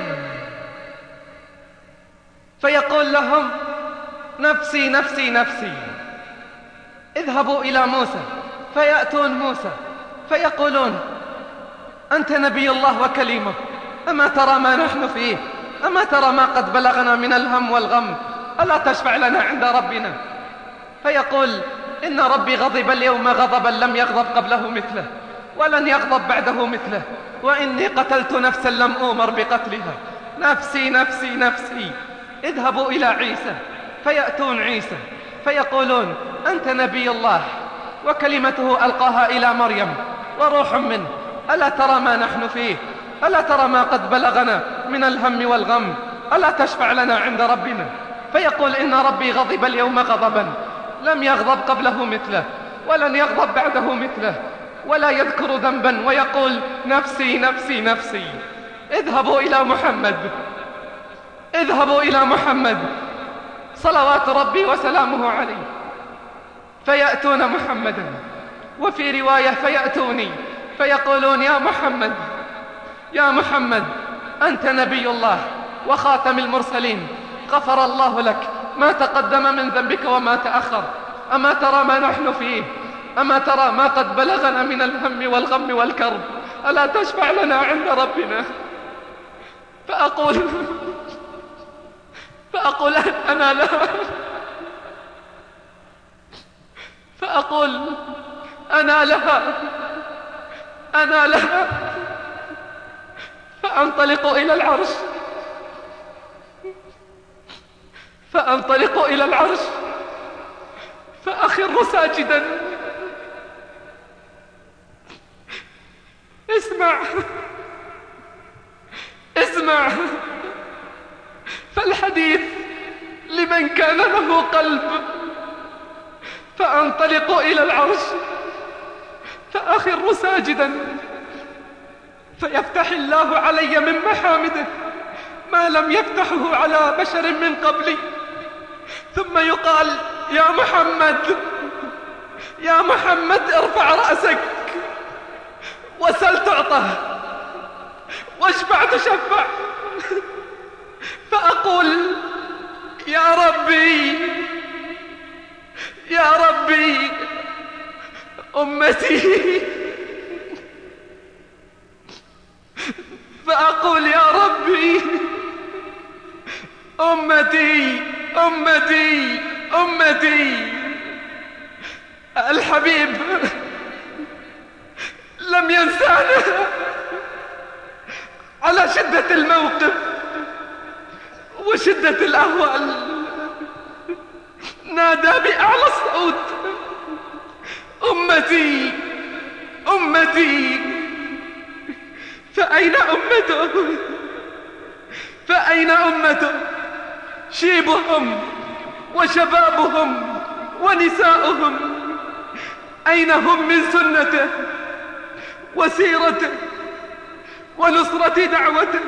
فيقول لهم نفسي نفسي نفسي. اذهبوا إلى موسى. فيأتون موسى فيقولون أنت نبي الله وكليمه، أما ترى ما نحن فيه؟ أما ترى ما قد بلغنا من الهم والغم؟ ألا تشفع لنا عند ربنا؟ فيقول إن ربي غضب اليوم غضبا لم يغضب قبله مثله ولن يغضب بعده مثله، وإني قتلت نفسا لم أؤمر بقتلها، نفسي نفسي نفسي. اذهبوا إلى عيسى. فيأتون عيسى فيقولون أنت نبي الله وكلمته ألقاها إلى مريم وروح منه، ألا ترى ما نحن فيه؟ ألا ترى ما قد بلغنا من الهم والغم؟ ألا تشفع لنا عند ربنا؟ فيقول إن ربي غضب اليوم غضبا لم يغضب قبله مثله ولن يغضب بعده مثله، ولا يذكر ذنبا ويقول نفسي نفسي نفسي. اذهبوا إلى محمد، اذهبوا إلى محمد صلوات ربي وسلامه عليه. فيأتون محمدا، وفي رواية فيأتوني فيقولون يا محمد يا محمد أنت نبي الله وخاتم المرسلين، غفر الله لك ما تقدم من ذنبك وما تأخر، أما ترى ما نحن فيه؟ أما ترى ما قد بلغنا من الهم والغم والكرب؟ ألا تشفع لنا عند ربنا؟ فأقول فأقول أنا لا فأقول أنا لها أنا لها فأنطلق إلى العرش فأنطلق إلى العرش فأخر ساجدا. اسمع اسمع، فالحديث لمن كان له قلب. فأنطلق إلى العرش فأخر ساجدا، فيفتح الله علي من محامده ما لم يفتحه على بشر من قبلي، ثم يقال يا محمد يا محمد ارفع رأسك وسل تعطى واشفع تشفع. فأقول يا ربي يا ربي أمتي، فأقول يا ربي أمتي أمتي أمتي. الحبيب لم ينسانا على شدة الموقف وشدة الأهوال، نادى بأعلى الصوت: أمتي أمتي. فأين أمته؟ فأين أمته؟ شيبهم وشبابهم ونساؤهم أين هم من سنته وسيرته ونصرة دعوته؟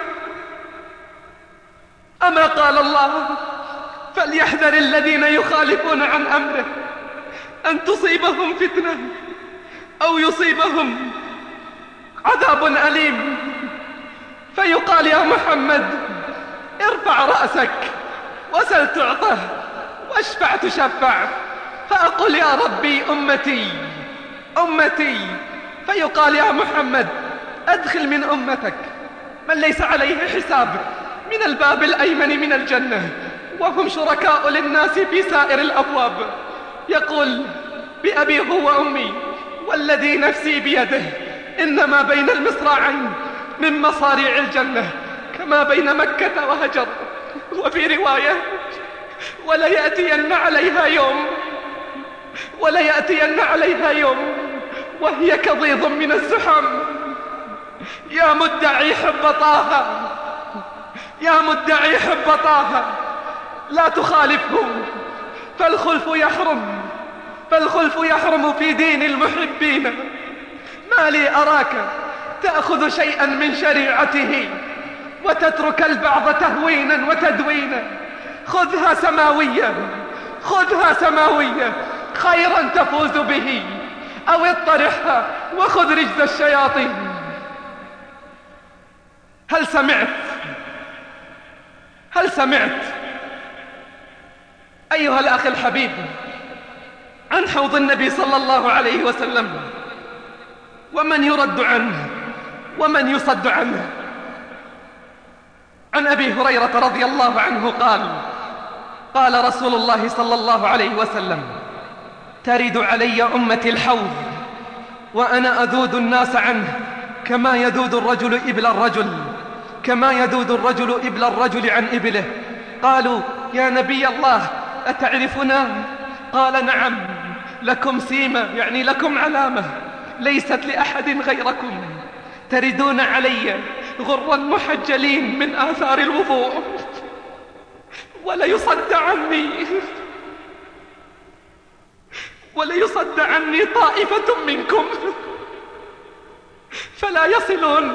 أما قال الله: فليحذر الذين يخالفون عن أمره أن تصيبهم فتنة أو يصيبهم عذاب أليم. فيقال: يا محمد ارفع رأسك وسل تعطه واشفع تشفع. فأقول: يا ربي أمتي أمتي. فيقال: يا محمد أدخل من أمتك من ليس عليه حساب من الباب الأيمن من الجنة، وهم شركاء للناس في سائر الأبواب. يقول: بأبي هو وأمي والذي نفسي بيده إنما بين المصراعين من مصاريع الجنة كما بين مكة وهجر. وفي رواية: وليأتين عليها يوم وليأتين عليها يوم وهي كضيض من الزحام. يا مدعي حب طه يا مدعي حب طه لا تخالفه، فالخلف يحرم فالخلف يحرم في دين المحبين. ما لي أراك تأخذ شيئا من شريعته وتترك البعض تهوينا وتدوينا. خذها سماوية خذها سماوية خيرا تفوز به، أو اطرحها وخذ رجز الشياطين. هل سمعت هل سمعت أيها الأخ الحبيب عن حوض النبي صلى الله عليه وسلم ومن يرد عنه ومن يصد عنه؟ عن أبي هريرة رضي الله عنه قال: قال رسول الله صلى الله عليه وسلم: ترد علي أمتي الحوض وأنا أذود الناس عنه كما يذود الرجل إبل الرجل كما يذود الرجل إبل الرجل عن إبله. قالوا: يا نبي الله أتعرفنا؟ قال: نعم، لكم سيمة، يعني لكم علامة ليست لأحد غيركم، تردون علي غرا محجلين من آثار الوضوء، وليصد عني وليصد عني طائفة منكم فلا يصلون.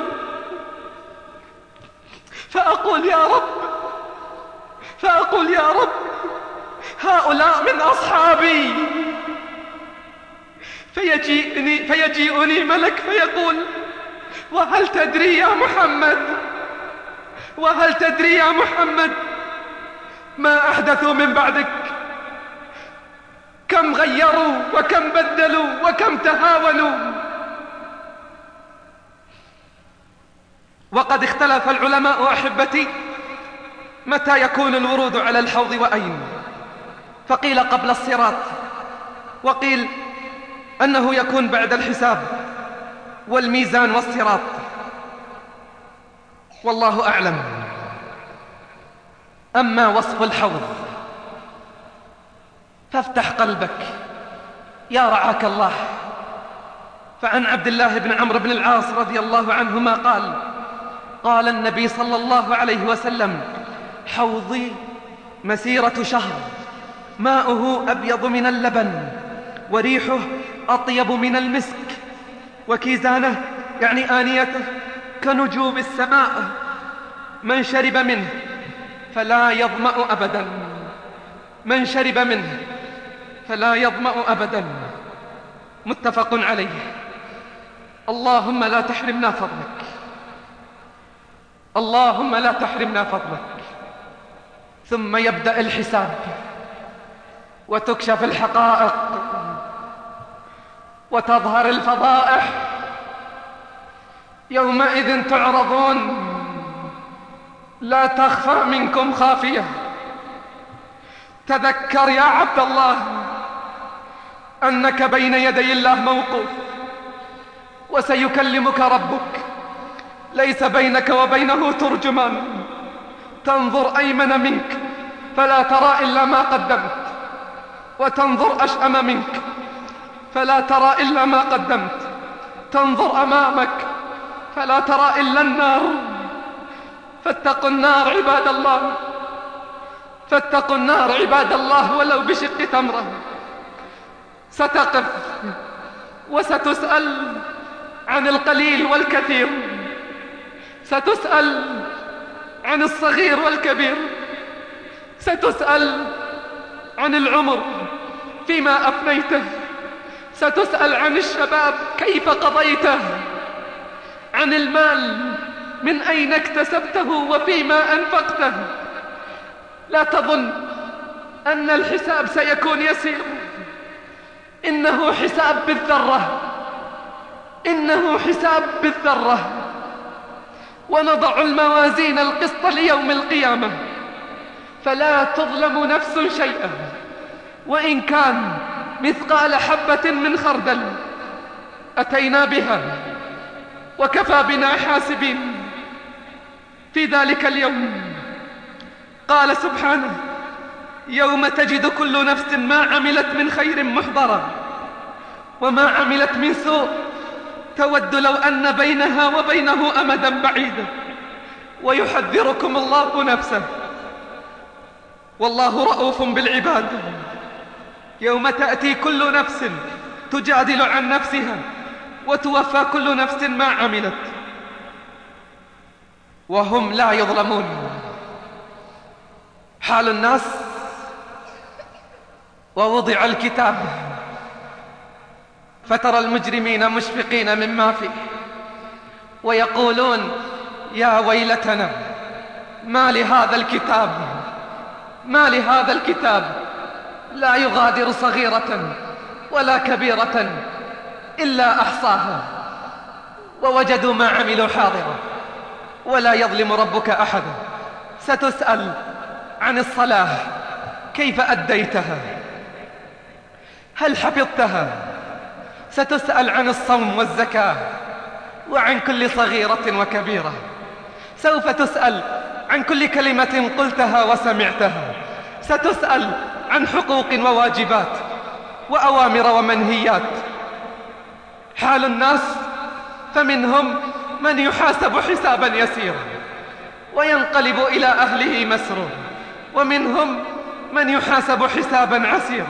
فأقول: يا رب فأقول يا رب هؤلاء من أصحابي. فيجيئني, فيجيئني ملك فيقول: وهل تدري يا محمد وهل تدري يا محمد ما أحدثوا من بعدك؟ كم غيروا وكم بدلوا وكم تهاونوا. وقد اختلف العلماء أحبتي متى يكون الورود على الحوض وأين. فقيل قبل الصراط، وقيل أنه يكون بعد الحساب والميزان والصراط، والله أعلم. أما وصف الحوض فافتح قلبك يا رعاك الله. فعن عبد الله بن عمرو بن العاص رضي الله عنهما قال: قال النبي صلى الله عليه وسلم: حوضي مسيرة شهر، ماؤه أبيض من اللبن وريحه أطيب من المسك، وكيزانه يعني آنيته كنجوم السماء، من شرب منه فلا يظمأ أبدا من شرب منه فلا يظمأ أبدا. متفق عليه. اللهم لا تحرمنا فضلك اللهم لا تحرمنا فضلك. ثم يبدأ الحساب وتكشف الحقائق وتظهر الفضائح. يومئذ تعرضون لا تخفى منكم خافية، تذكر يا عبد الله أنك بين يدي الله موقوف، وسيكلمك ربك، ليس بينك وبينه ترجمان. تنظر أيمن منك فلا ترى إلا ما قدمت، وتنظر أشأم منك فلا ترى إلا ما قدمت. تنظر أمامك فلا ترى إلا النار. فاتقوا النار عباد الله، فاتقوا النار عباد الله ولو بشق تمرة. ستقف وستسأل عن القليل والكثير، ستسأل عن الصغير والكبير، ستسأل عن العمر فيما أفنيته، ستسأل عن الشباب كيف قضيته، عن المال من أين اكتسبته وفيما أنفقته. لا تظن أن الحساب سيكون يسير، إنه حساب بالذرة، إنه حساب بالذرة. ونضع الموازين القسط ليوم القيامة فلا تظلم نفس شيئا، وإن كان مثقال حبة من خردل أتينا بها وكفى بنا حاسبين. في ذلك اليوم قال سبحانه: يوم تجد كل نفس ما عملت من خير محضرا وما عملت من سوء تود لو أن بينها وبينه أمدا بعيدا ويحذركم الله نفسه والله رؤوف بالعباد. يوم تأتي كل نفس تجادل عن نفسها وتوفى كل نفس ما عملت وهم لا يظلمون. حال الناس ووضع الكتاب فترى المجرمين مشفقين مما فيه ويقولون: يا ويلتنا ما لهذا الكتاب ما لهذا الكتاب لا يغادر صغيرة ولا كبيرة إلا أحصاها ووجدوا ما عملوا حاضرا ولا يظلم ربك أحدا. ستسأل عن الصلاة كيف أديتها، هل حفظتها؟ ستسأل عن الصوم والزكاة وعن كل صغيرة وكبيرة. سوف تسأل عن كل كلمة قلتها وسمعتها. ستسأل عن حقوق وواجبات وأوامر ومنهيات. حال الناس فمنهم من يحاسب حسابا يسيرا وينقلب إلى أهله مسرور، ومنهم من يحاسب حسابا عسيرا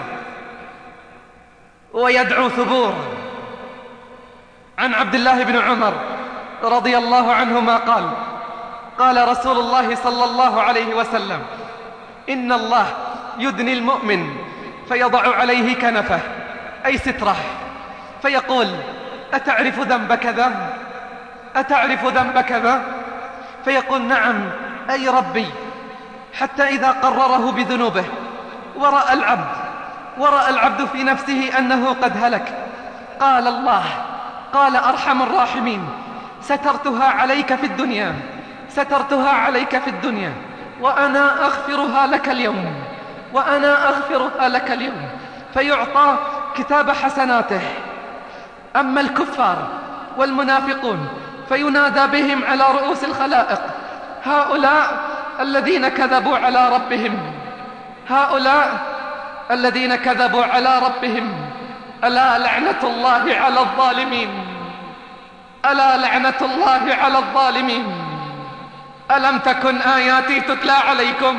ويدعو ثبورا. عن عبد الله بن عمر رضي الله عنهما قال: قال رسول الله صلى الله عليه وسلم: إن الله يدني المؤمن فيضع عليه كنفه أي ستره فيقول: أتعرف ذنب كذا؟ أتعرف ذنب كذا؟ فيقول: نعم أي ربي. حتى إذا قرره بذنوبه ورأى العبد ورأى العبد في نفسه أنه قد هلك قال الله، قال أرحم الراحمين: سترتها عليك في الدنيا سترتها عليك في الدنيا وأنا أغفرها لك اليوم وأنا أغفرها لك اليوم. فيعطى كتاب حسناته. أما الكفار والمنافقون فينادى بهم على رؤوس الخلائق: هؤلاء الذين كذبوا على ربهم هؤلاء الذين كذبوا على ربهم ألا لعنة الله على الظالمين ألا لعنة الله على الظالمين. ألم تكن آياتي تتلى عليكم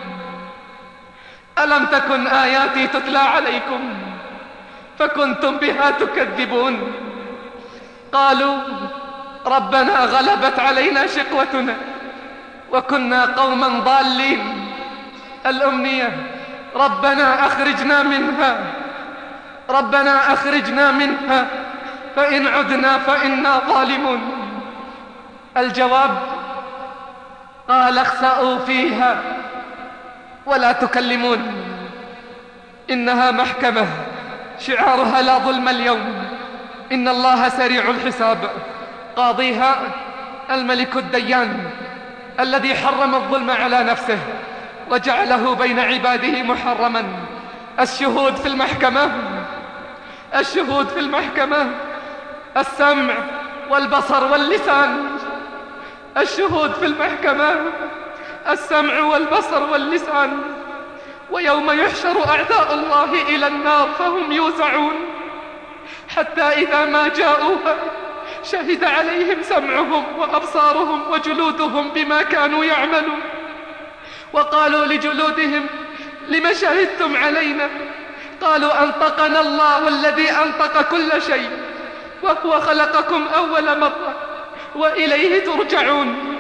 ألم تكن آياتي تتلى عليكم فكنتم بها تكذبون. قالوا: ربنا غلبت علينا شقوتنا وكنا قوما ضالين. الأمنية: ربنا أخرجنا منها ربنا أخرجنا منها فإن عدنا فإنا ظالمون. الجواب: قال: اخسأوا فيها ولا تكلمون. إنها محكمة شعارها لا ظلم اليوم، إن الله سريع الحساب. قاضيها الملك الديان الذي حرم الظلم على نفسه وجعله بين عباده محرما. الشهود في المحكمة، الشهود في المحكمة، السمع والبصر واللسان. الشهود في المحكمة، السمع والبصر واللسان. ويوم يحشر أعداء الله إلى النار فهم يوزعون، حتى إذا ما جاءوها شهد عليهم سمعهم وأبصارهم وجلودهم بما كانوا يعملون. وقالوا لجلودهم لم شهدتم علينا؟ قالوا أنطقنا الله الذي أنطق كل شيء وهو خلقكم أول مرة وإليه ترجعون.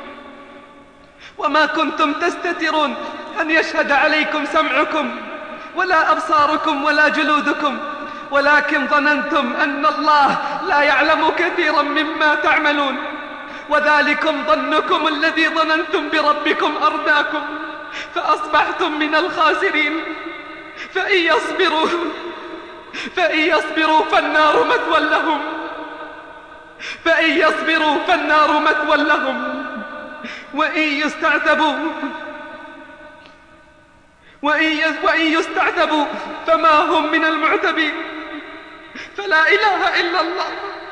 وما كنتم تستترون أن يشهد عليكم سمعكم ولا أبصاركم ولا جلودكم، ولكن ظننتم أن الله لا يعلم كثيرا مما تعملون، وذلكم ظنكم الذي ظننتم بربكم أرداكم فأصبحتم من الخاسرين. فإن يصبروا فإن يصبروا فالنار مثوى لهم فإن يصبروا فالنار مثوى لهم وإن يستعتبوا وإن يستعتبوا فما هم من المعتبين. فلا إله إلا الله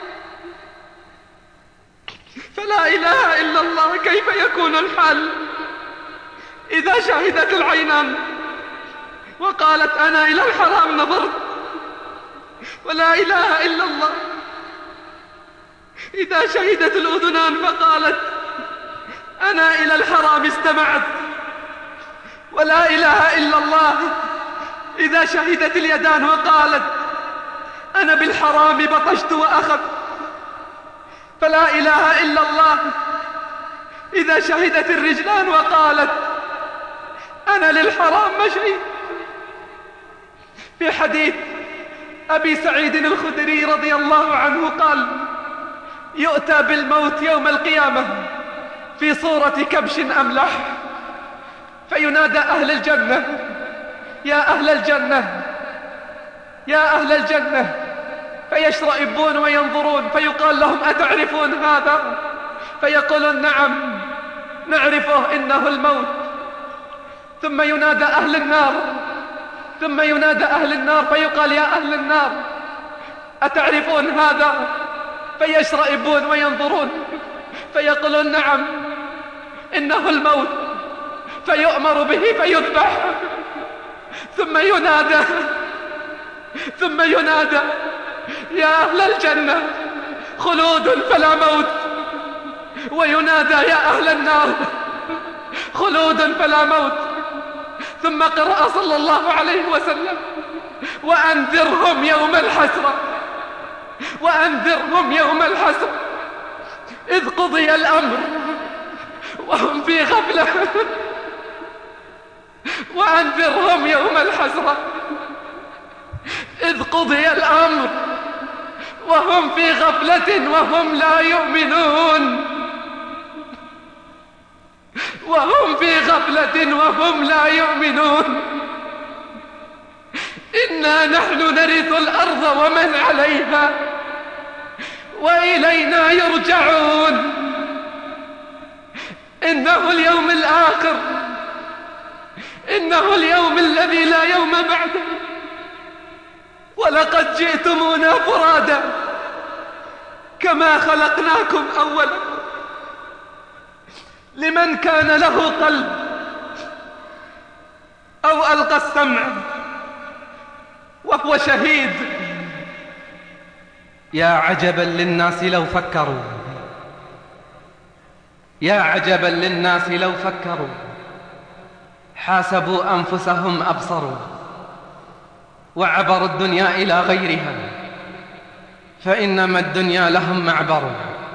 فلا إله إلا الله. كيف يكون الحال إذا شهدت العينان وقالت أنا إلى الحرام نظرت؟ ولا إله إلا الله. إذا شهدت الأذنان فقالت أنا إلى الحرام استمعت؟ ولا إله إلا الله. إذا شهدت اليدان وقالت أنا بالحرام بطشت وأخذت؟ فلا إله إلا الله. إذا شهدت الرجلان وقالت أنا للحرام مشيت. في حديث أبي سعيد الخدري رضي الله عنه قال يؤتى بالموت يوم القيامة في صورة كبش أملح، فينادى أهل الجنة يا أهل الجنة يا أهل الجنة، فيشرئبون وينظرون، فيقال لهم أتعرفون هذا؟ فيقولون نعم نعرفه إنه الموت. ثم ينادى أهل النار ثم ينادى أهل النار فيقال يا أهل النار أتعرفون هذا؟ فيشرئبون وينظرون فيقولون نعم إنه الموت، فيؤمر به فيذبح. ثم ينادى ثم ينادى يا أهل الجنة خلود فلا موت، وينادى يا أهل النار خلود فلا موت. ثم قرأ صلى الله عليه وسلم وأنذرهم يوم الحسرة وأنذرهم يوم الحسرة إذ قضي الأمر وهم في غفلة وأنذرهم يوم الحسرة إذ قضي الأمر وهم في غفلة وهم لا يؤمنون وهم في غفلة وهم لا يؤمنون. إنا نحن نرث الأرض ومن عليها وإلينا يرجعون. إنه اليوم الآخر، إنه اليوم الذي لا يوم بعده. ولقد جئتمونا فرادا كما خلقناكم أولا. لمن كان له قلب أو ألقى السمع وهو شهيد. يا عجبا للناس لو فكروا يا عجبا للناس لو فكروا حاسبوا أنفسهم أبصروا وعبروا الدنيا إلى غيرها، فإنما الدنيا لهم معبر.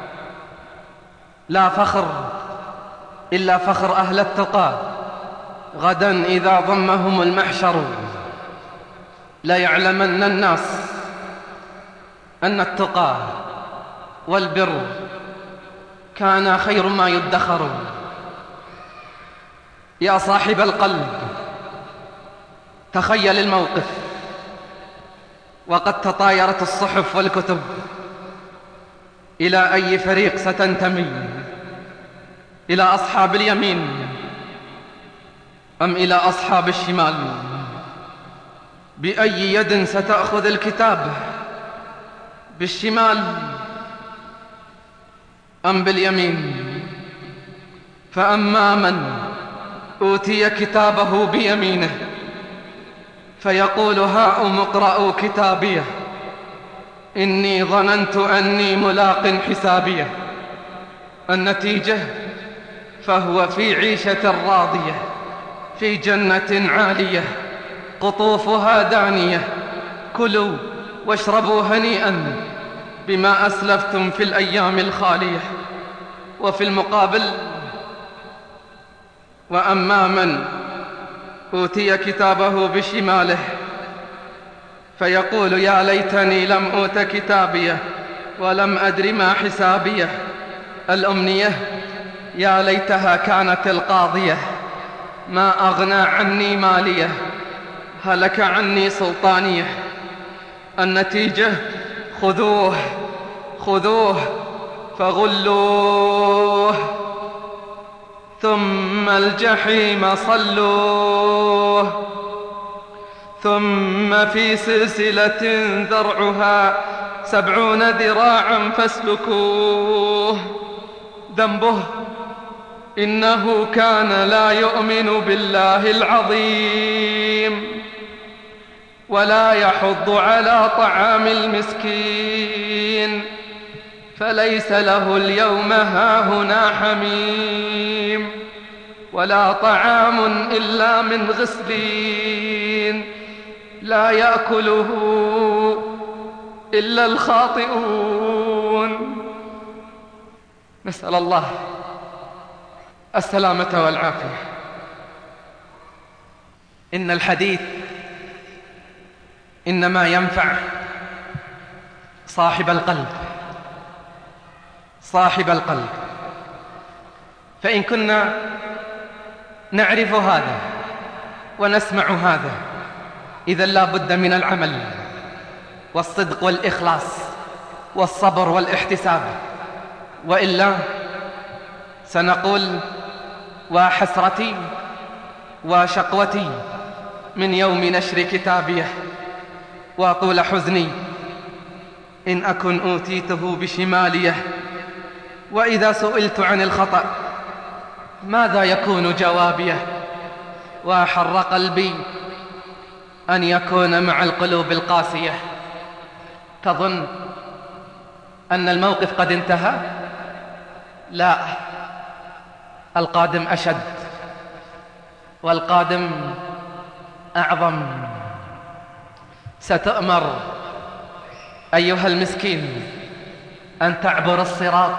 لا فخر إلا فخر أهل التقى، غدا إذا ضمهم المحشر. لا يعلمن الناس أن التقى والبر كان خير ما يدخر. يا صاحب القلب تخيل الموقف وقد تطايرت الصحف والكتب. إلى أي فريق ستنتمي؟ إلى أصحاب اليمين أم إلى أصحاب الشمال؟ بأي يد ستأخذ الكتاب؟ بالشمال أم باليمين؟ فأما من أوتي كتابه بيمينه فيقول هاؤم اقرءوا كتابيه إني ظننت أني ملاق حسابيه. النتيجة فهو في عيشة راضية في جنة عالية قطوفها دانية كلوا واشربوا هنيئا بما أسلفتم في الأيام الخالية. وفي المقابل وأما من أوتي كتابه بشماله فيقول يا ليتني لم أوت كتابيه ولم أدر ما حسابيه. الأمنية يا ليتها كانت القاضية ما أغنى عني ماليه هلك عني سلطانيه. النتيجة خذوه خذوه فغلوه ثم الجحيم صلوه ثم في سلسلة ذرعها سبعون ذراعا فاسلكوه. ذنبه إنه كان لا يؤمن بالله العظيم ولا يحض على طعام المسكين فليس له اليوم هاهنا حميم ولا طعام إلا من غسلين لا يأكله إلا الخاطئون. نسأل الله السلامة والعافية. إن الحديث إنما ينفع صاحب القلب صاحب القلب فإن كنا نعرف هذا ونسمع هذا إذا لا بد من العمل والصدق والإخلاص والصبر والاحتساب، وإلا سنقول وحسرتي وشقوتي من يوم نشر كتابيه وطول حزني إن أكن أوتيته بشماليه. وإذا سئلت عن الخطأ ماذا يكون جوابيه؟ وحر قلبي أن يكون مع القلوب القاسية تظن أن الموقف قد انتهى. لا، القادم أشد والقادم أعظم. ستؤمر أيها المسكين أن تعبر الصراط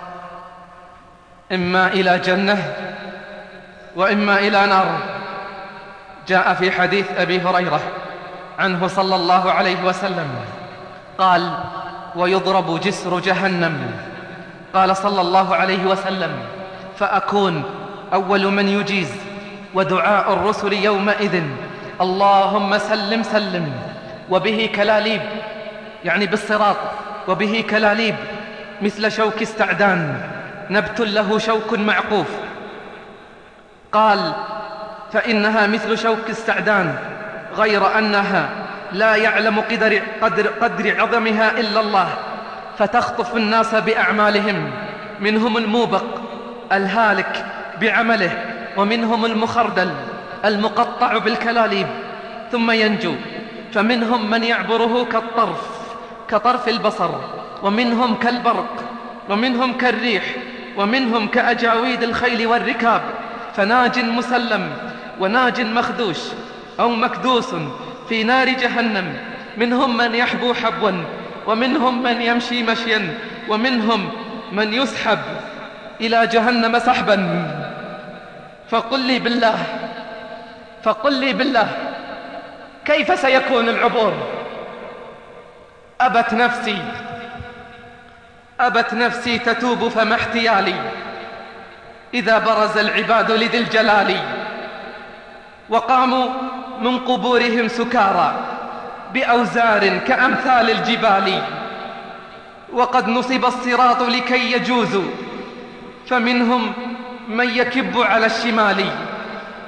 إما إلى جنة وإما إلى نار. جاء في حديث أبي هريرة عنه صلى الله عليه وسلم قال: ويضرب جسر جهنم. قال صلى الله عليه وسلم: فأكون أول من يجيز، ودعاء الرسل يومئذ: اللهم سلم سلم. وبه كلاليب، يعني بالصراط، وبه كلاليب مثل شوك استعدان، نبت له شوك معقوف. قال: فإنها مثل شوك استعدان غير أنها لا يعلم قدر, قدر, قدر عظمها إلا الله، فتخطف الناس بأعمالهم، منهم الموبق الهالك بعمله، ومنهم المخردل المقطع بالكلاليب ثم ينجو. فمنهم من يعبره كالطرف كطرف البصر، ومنهم كالبرق، ومنهم كالريح، ومنهم كأجاويد الخيل والركاب. فناج مسلم وناج مخدوش أو مكدوس في نار جهنم. منهم من يحبو حبوا، ومنهم من يمشي مشيا، ومنهم من يسحب إلى جهنم سحبا. فقل لي بالله فقل لي بالله كيف سيكون العبور؟ أبت نفسي أبت نفسي تتوب فما احتيالي إذا برز العباد لذي الجلال، وقاموا من قبورهم سكارى بأوزار كأمثال الجبال. وقد نصب الصراط لكي يجوزوا، فمنهم من يكب على الشمال،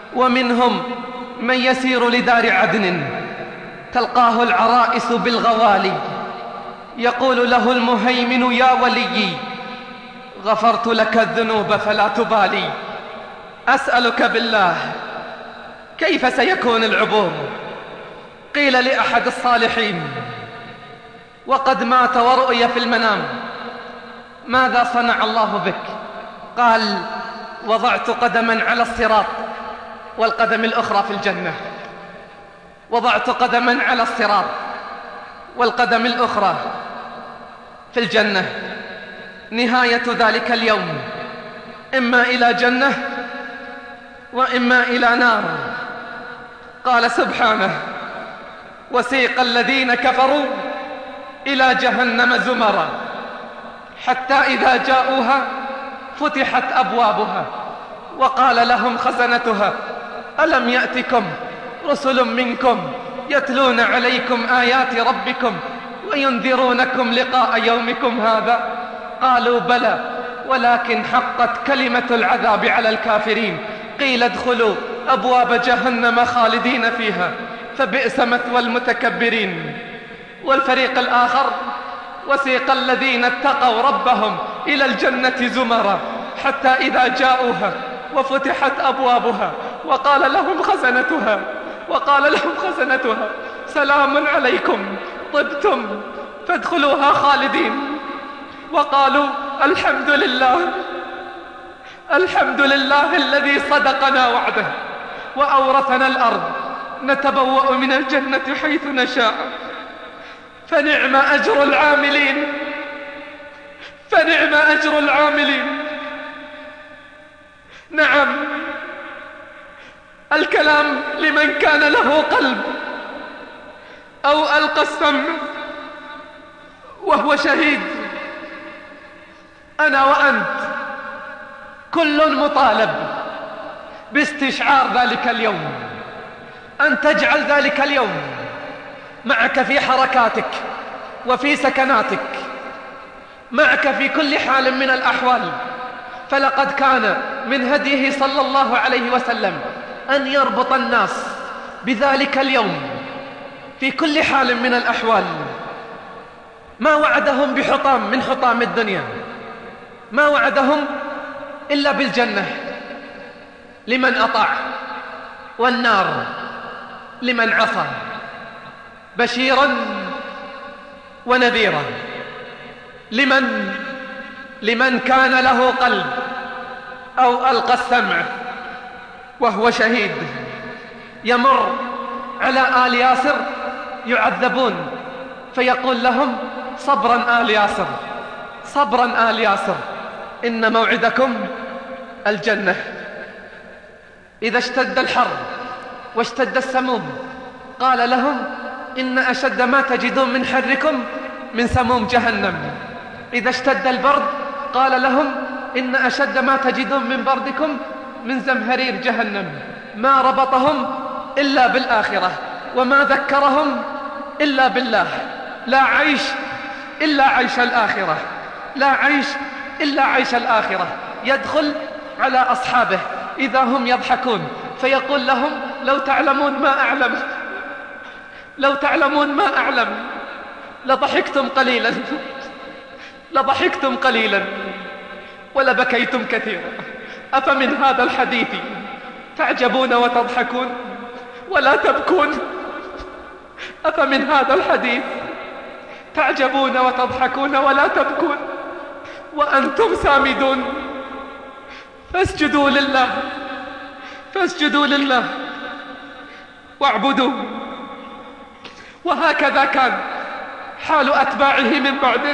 ومنهم من يسير لدار عدن تلقاه العرائس بالغوالي يقول له المهيمن يا وليي غفرت لك الذنوب فلا تبالي. أسألك بالله كيف سيكون العبور؟ قيل لأحد الصالحين وقد مات ورؤي في المنام ماذا صنع الله بك؟ قال وضعت قدما على الصراط والقدم الأخرى في الجنة. وضعت قدما على الصراط والقدم الأخرى في الجنة. نهاية ذلك اليوم إما إلى جنة وإما إلى نار. قال سبحانه وسيق الذين كفروا إلى جهنم زمرا حتى إذا جاءوها فتحت أبوابها وقال لهم خزنتها ألم يأتكم رسل منكم يتلون عليكم آيات ربكم وينذرونكم لقاء يومكم هذا؟ قالوا بلى ولكن حقت كلمة العذاب على الكافرين. قيل ادخلوا أبواب جهنم خالدين فيها فبئس مثوى المتكبرين. والفريق الآخر وسيق الذين اتقوا ربهم إلى الجنة زمرا حتى إذا جاءوها وفتحت أبوابها وقال لهم خزنتها وقال لهم خزنتها سلام عليكم طبتم فادخلوها خالدين. وقالوا الحمد لله الحمد لله الذي صدقنا وعده وأورثنا الأرض نتبوأ من الجنة حيث نشاء فنعم أجر العاملين فنعم أجر العاملين. نعم الكلام لمن كان له قلب أو ألقى السمع وهو شهيد. أنا وأنت كل مطالب باستشعار ذلك اليوم، أن تجعل ذلك اليوم معك في حركاتك وفي سكناتك، معك في كل حال من الأحوال. فلقد كان من هديه صلى الله عليه وسلم أن يربط الناس بذلك اليوم في كل حال من الأحوال. ما وعدهم بحطام من حطام الدنيا، ما وعدهم إلا بالجنة لمن أطاع والنار لمن عصى، بشيرا ونذيرا لمن لمن كان له قلب أو ألقى السمع وهو شهيد. يمر على آل ياسر يعذبون فيقول لهم صبرا آل ياسر صبرا آل ياسر إن موعدكم الجنة. إذا اشتد الحر واشتد السموم قال لهم إن أشد ما تجدون من حركم من سموم جهنم. إذا اشتد البرد قال لهم إن أشد ما تجدون من بردكم من زمهرير جهنم. ما ربطهم إلا بالآخرة وما ذكرهم إلا بالله. لا عيش إلا عيش الآخرة، لا عيش إلا عيش الآخرة. يدخل على أصحابه إذا هم يضحكون فيقول لهم لو تعلمون ما أعلم لو تعلمون ما أعلم لضحكتم قليلا لضحكتم قليلا ولبكيتم كثيرا. أفمن هذا الحديث تعجبون وتضحكون ولا تبكون؟ أفمن هذا الحديث تعجبون وتضحكون ولا تبكون وأنتم سامدون؟ فاسجدوا لله فاسجدوا لله واعبدوا. وهكذا كان حال أتباعه من بعده.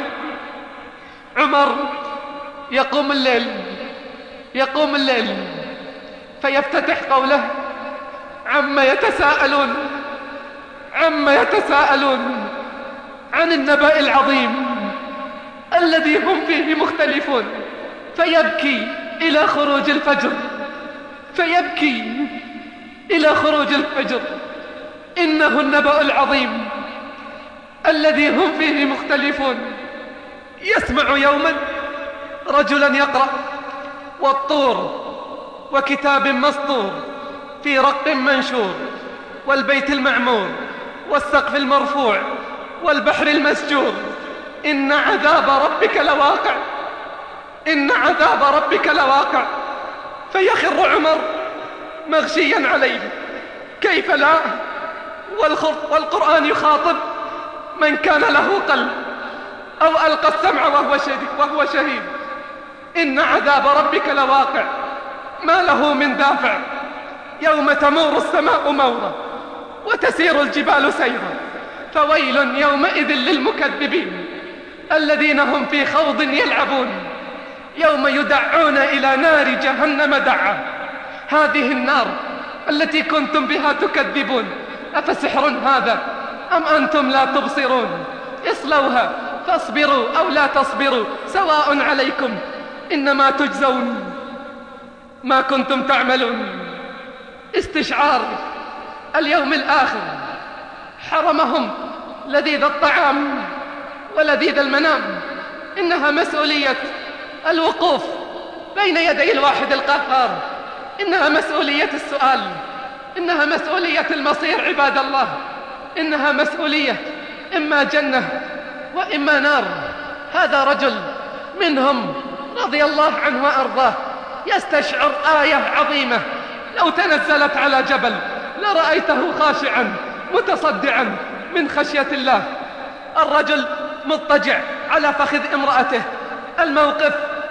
عمر يقوم الليل يقوم الليل فيفتتح قوله عما يتساءلون عما يتساءلون عن النبأ العظيم الذي هم فيه مختلفون، فيبكي إلى خروج الفجر فيبكي إلى خروج الفجر. إنه النبأ العظيم الذي هم فيه مختلفون. يسمع يوما رجلا يقرأ والطور وكتاب مسطور في رق منشور والبيت المعمور والسقف المرفوع والبحر المسجور. إن عذاب ربك لواقع، إن عذاب ربك لواقع. فيخر عمر مغشيا عليه، كيف لا؟ والقرآن يخاطب من كان له قلب أو ألقى السمع وهو شهيد, وهو شهيد. إن عذاب ربك لواقع ما له من دافع، يوم تمور السماء مورا وتسير الجبال سيرا. فويل يومئذ للمكذبين الذين هم في خوض يلعبون، يوم يدعون إلى نار جهنم دعا. هذه النار التي كنتم بها تكذبون، أفسحر هذا أم أنتم لا تبصرون؟ اصلوها فاصبروا أو لا تصبروا سواء عليكم، إنما تجزون ما كنتم تعملون. استشعار اليوم الآخر حرمهم لذيذ الطعام ولذيذ المنام. إنها مسؤولية الوقوف بين يدي الواحد القهار، إنها مسؤولية السؤال، إنها مسؤولية المصير عباد الله، إنها مسؤولية إما جنة وإما نار. هذا رجل منهم رضي الله عنه وأرضاه يستشعر آية عظيمة لو تنزلت على جبل لرأيته خاشعا متصدعا من خشية الله. الرجل مضطجع على فخذ امرأته، الموقف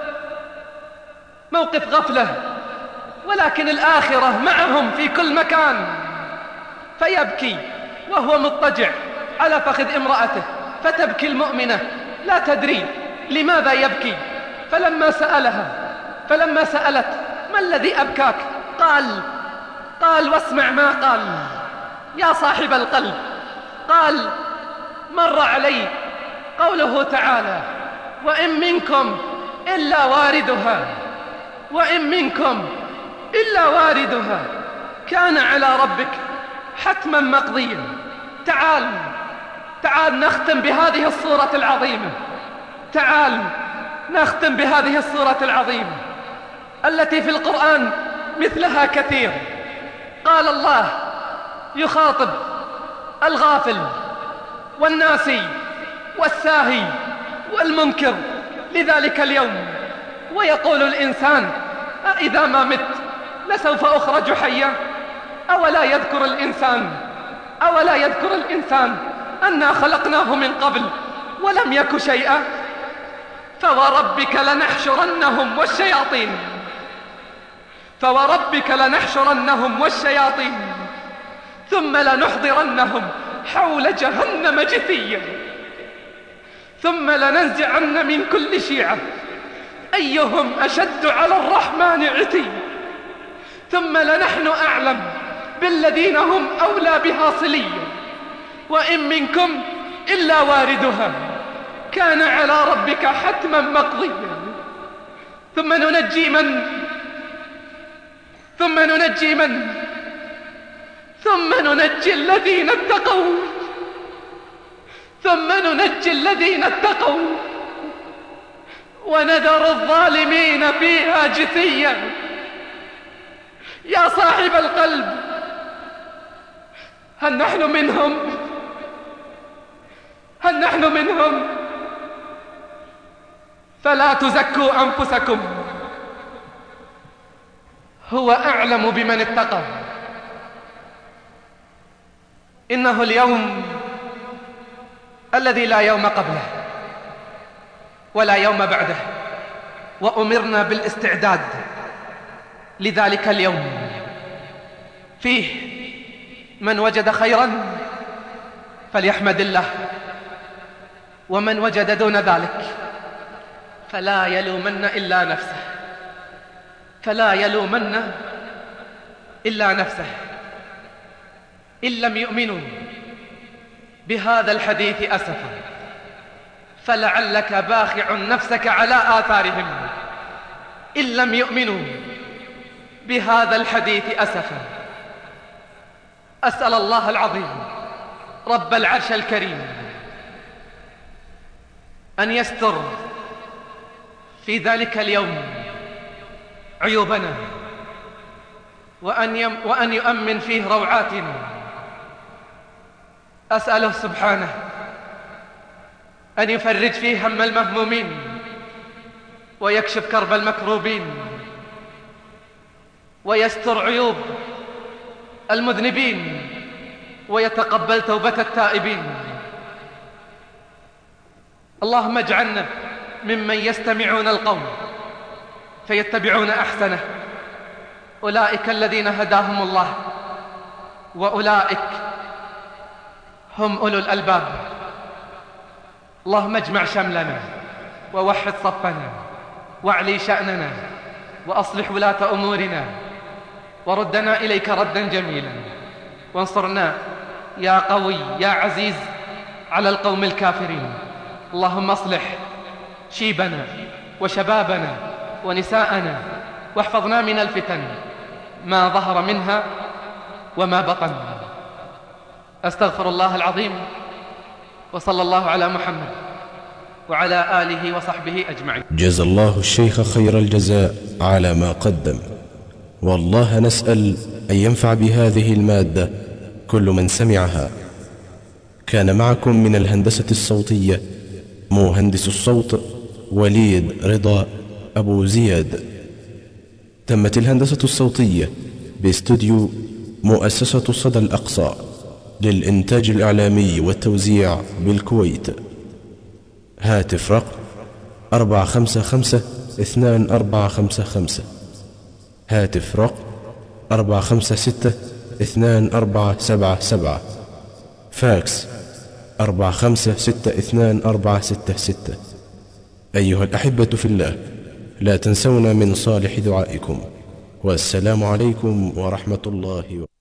موقف غفلة، ولكن الآخرة معهم في كل مكان. فيبكي وهو مضطجع على فخذ امرأته، فتبكي المؤمنة لا تدري لماذا يبكي. فلما سألها فلما سألت ما الذي أبكاك؟ قال قال واسمع ما قال يا صاحب القلب. قال مر علي قوله تعالى وإن منكم إلا واردها، وإن منكم إلا واردها كان على ربك حتما مقضيا. تعال تعال نختم بهذه الصورة العظيمة، تعال نختم بهذه الصورة العظيمة التي في القرآن مثلها كثير. قال الله يخاطب الغافل والناسي والساهي والمنكر لذلك اليوم، ويقول الإنسان أإذا ما مت لسوف أخرج حيا؟ أولا يذكر الإنسان أولا يذكر الإنسان أنا خلقناه من قبل ولم يك شيئا. فوربك لنحشرنهم والشياطين فوربك لنحشرنهم والشياطين ثم لنحضرنهم حول جهنم جثيا ثم لننزعن من كل شيعة أيهم أشد على الرحمن عتيا ثم لنحن أعلم بالذين هم أولى بها صليا وإن منكم إلا واردها كان على ربك حتما مقضيا. ثم ننجي من ثم ننجي من ثم ننجي الذين اتقوا ثم ننجي الذين اتقوا ونذر الظالمين فيها جثيا. يا صاحب القلب هل نحن منهم؟ هل نحن منهم؟ فلا تزكوا أنفسكم، هو أعلم بمن اتقى. إنه اليوم الذي لا يوم قبله ولا يوم بعده، وأمرنا بالاستعداد لذلك اليوم. فيه من وجد خيرا فليحمد الله، ومن وجد دون ذلك فلا يلومن إلا نفسه فلا يلومن إلا نفسه. إن لم يؤمنوا بهذا الحديث أسفا فلعلك باخع نفسك على آثارهم. إن لم يؤمنوا بهذا الحديث أسفا. أسأل الله العظيم رب العرش الكريم أن يستر في ذلك اليوم عيوبنا وأن, يم وأن يؤمن فيه روعاتنا. أسأله سبحانه أن يفرج فيه هم المهمومين ويكشف كرب المكروبين ويستر عيوب المذنبين ويتقبل توبة التائبين. اللهم اجعلنا ممن يستمعون القول فيتبعون أحسنه، أولئك الذين هداهم الله وأولئك هم أولو الألباب. اللهم اجمع شملنا ووحد صفنا واعلي شأننا وأصلح ولاة أمورنا وردنا إليك ردا جميلا، وانصرنا يا قوي يا عزيز على القوم الكافرين. اللهم اصلح شيبنا وشبابنا ونساءنا واحفظنا من الفتن ما ظهر منها وما بطن. أستغفر الله العظيم، وصلى الله على محمد وعلى آله وصحبه أجمعين. جزى الله الشيخ خير الجزاء على ما قدم، والله نسأل أن ينفع بهذه المادة كل من سمعها. كان معكم من الهندسة الصوتية مهندس الصوت وليد رضا أبو زياد. تمت الهندسة الصوتية باستوديو مؤسسة صدى الأقصى للإنتاج الإعلامي والتوزيع بالكويت. هاتف رقم أربعة خمسة خمسة اثنان أربعة خمسة خمسة، هاتف رقم أربعة خمسة ستة اثنان أربعة سبعة سبعة، فاكس أربعة خمسة ستة اثنان أربعة ستة ستة. أيها الأحبة في الله، لا تنسونا من صالح دعائكم، والسلام عليكم ورحمة الله وبركاته.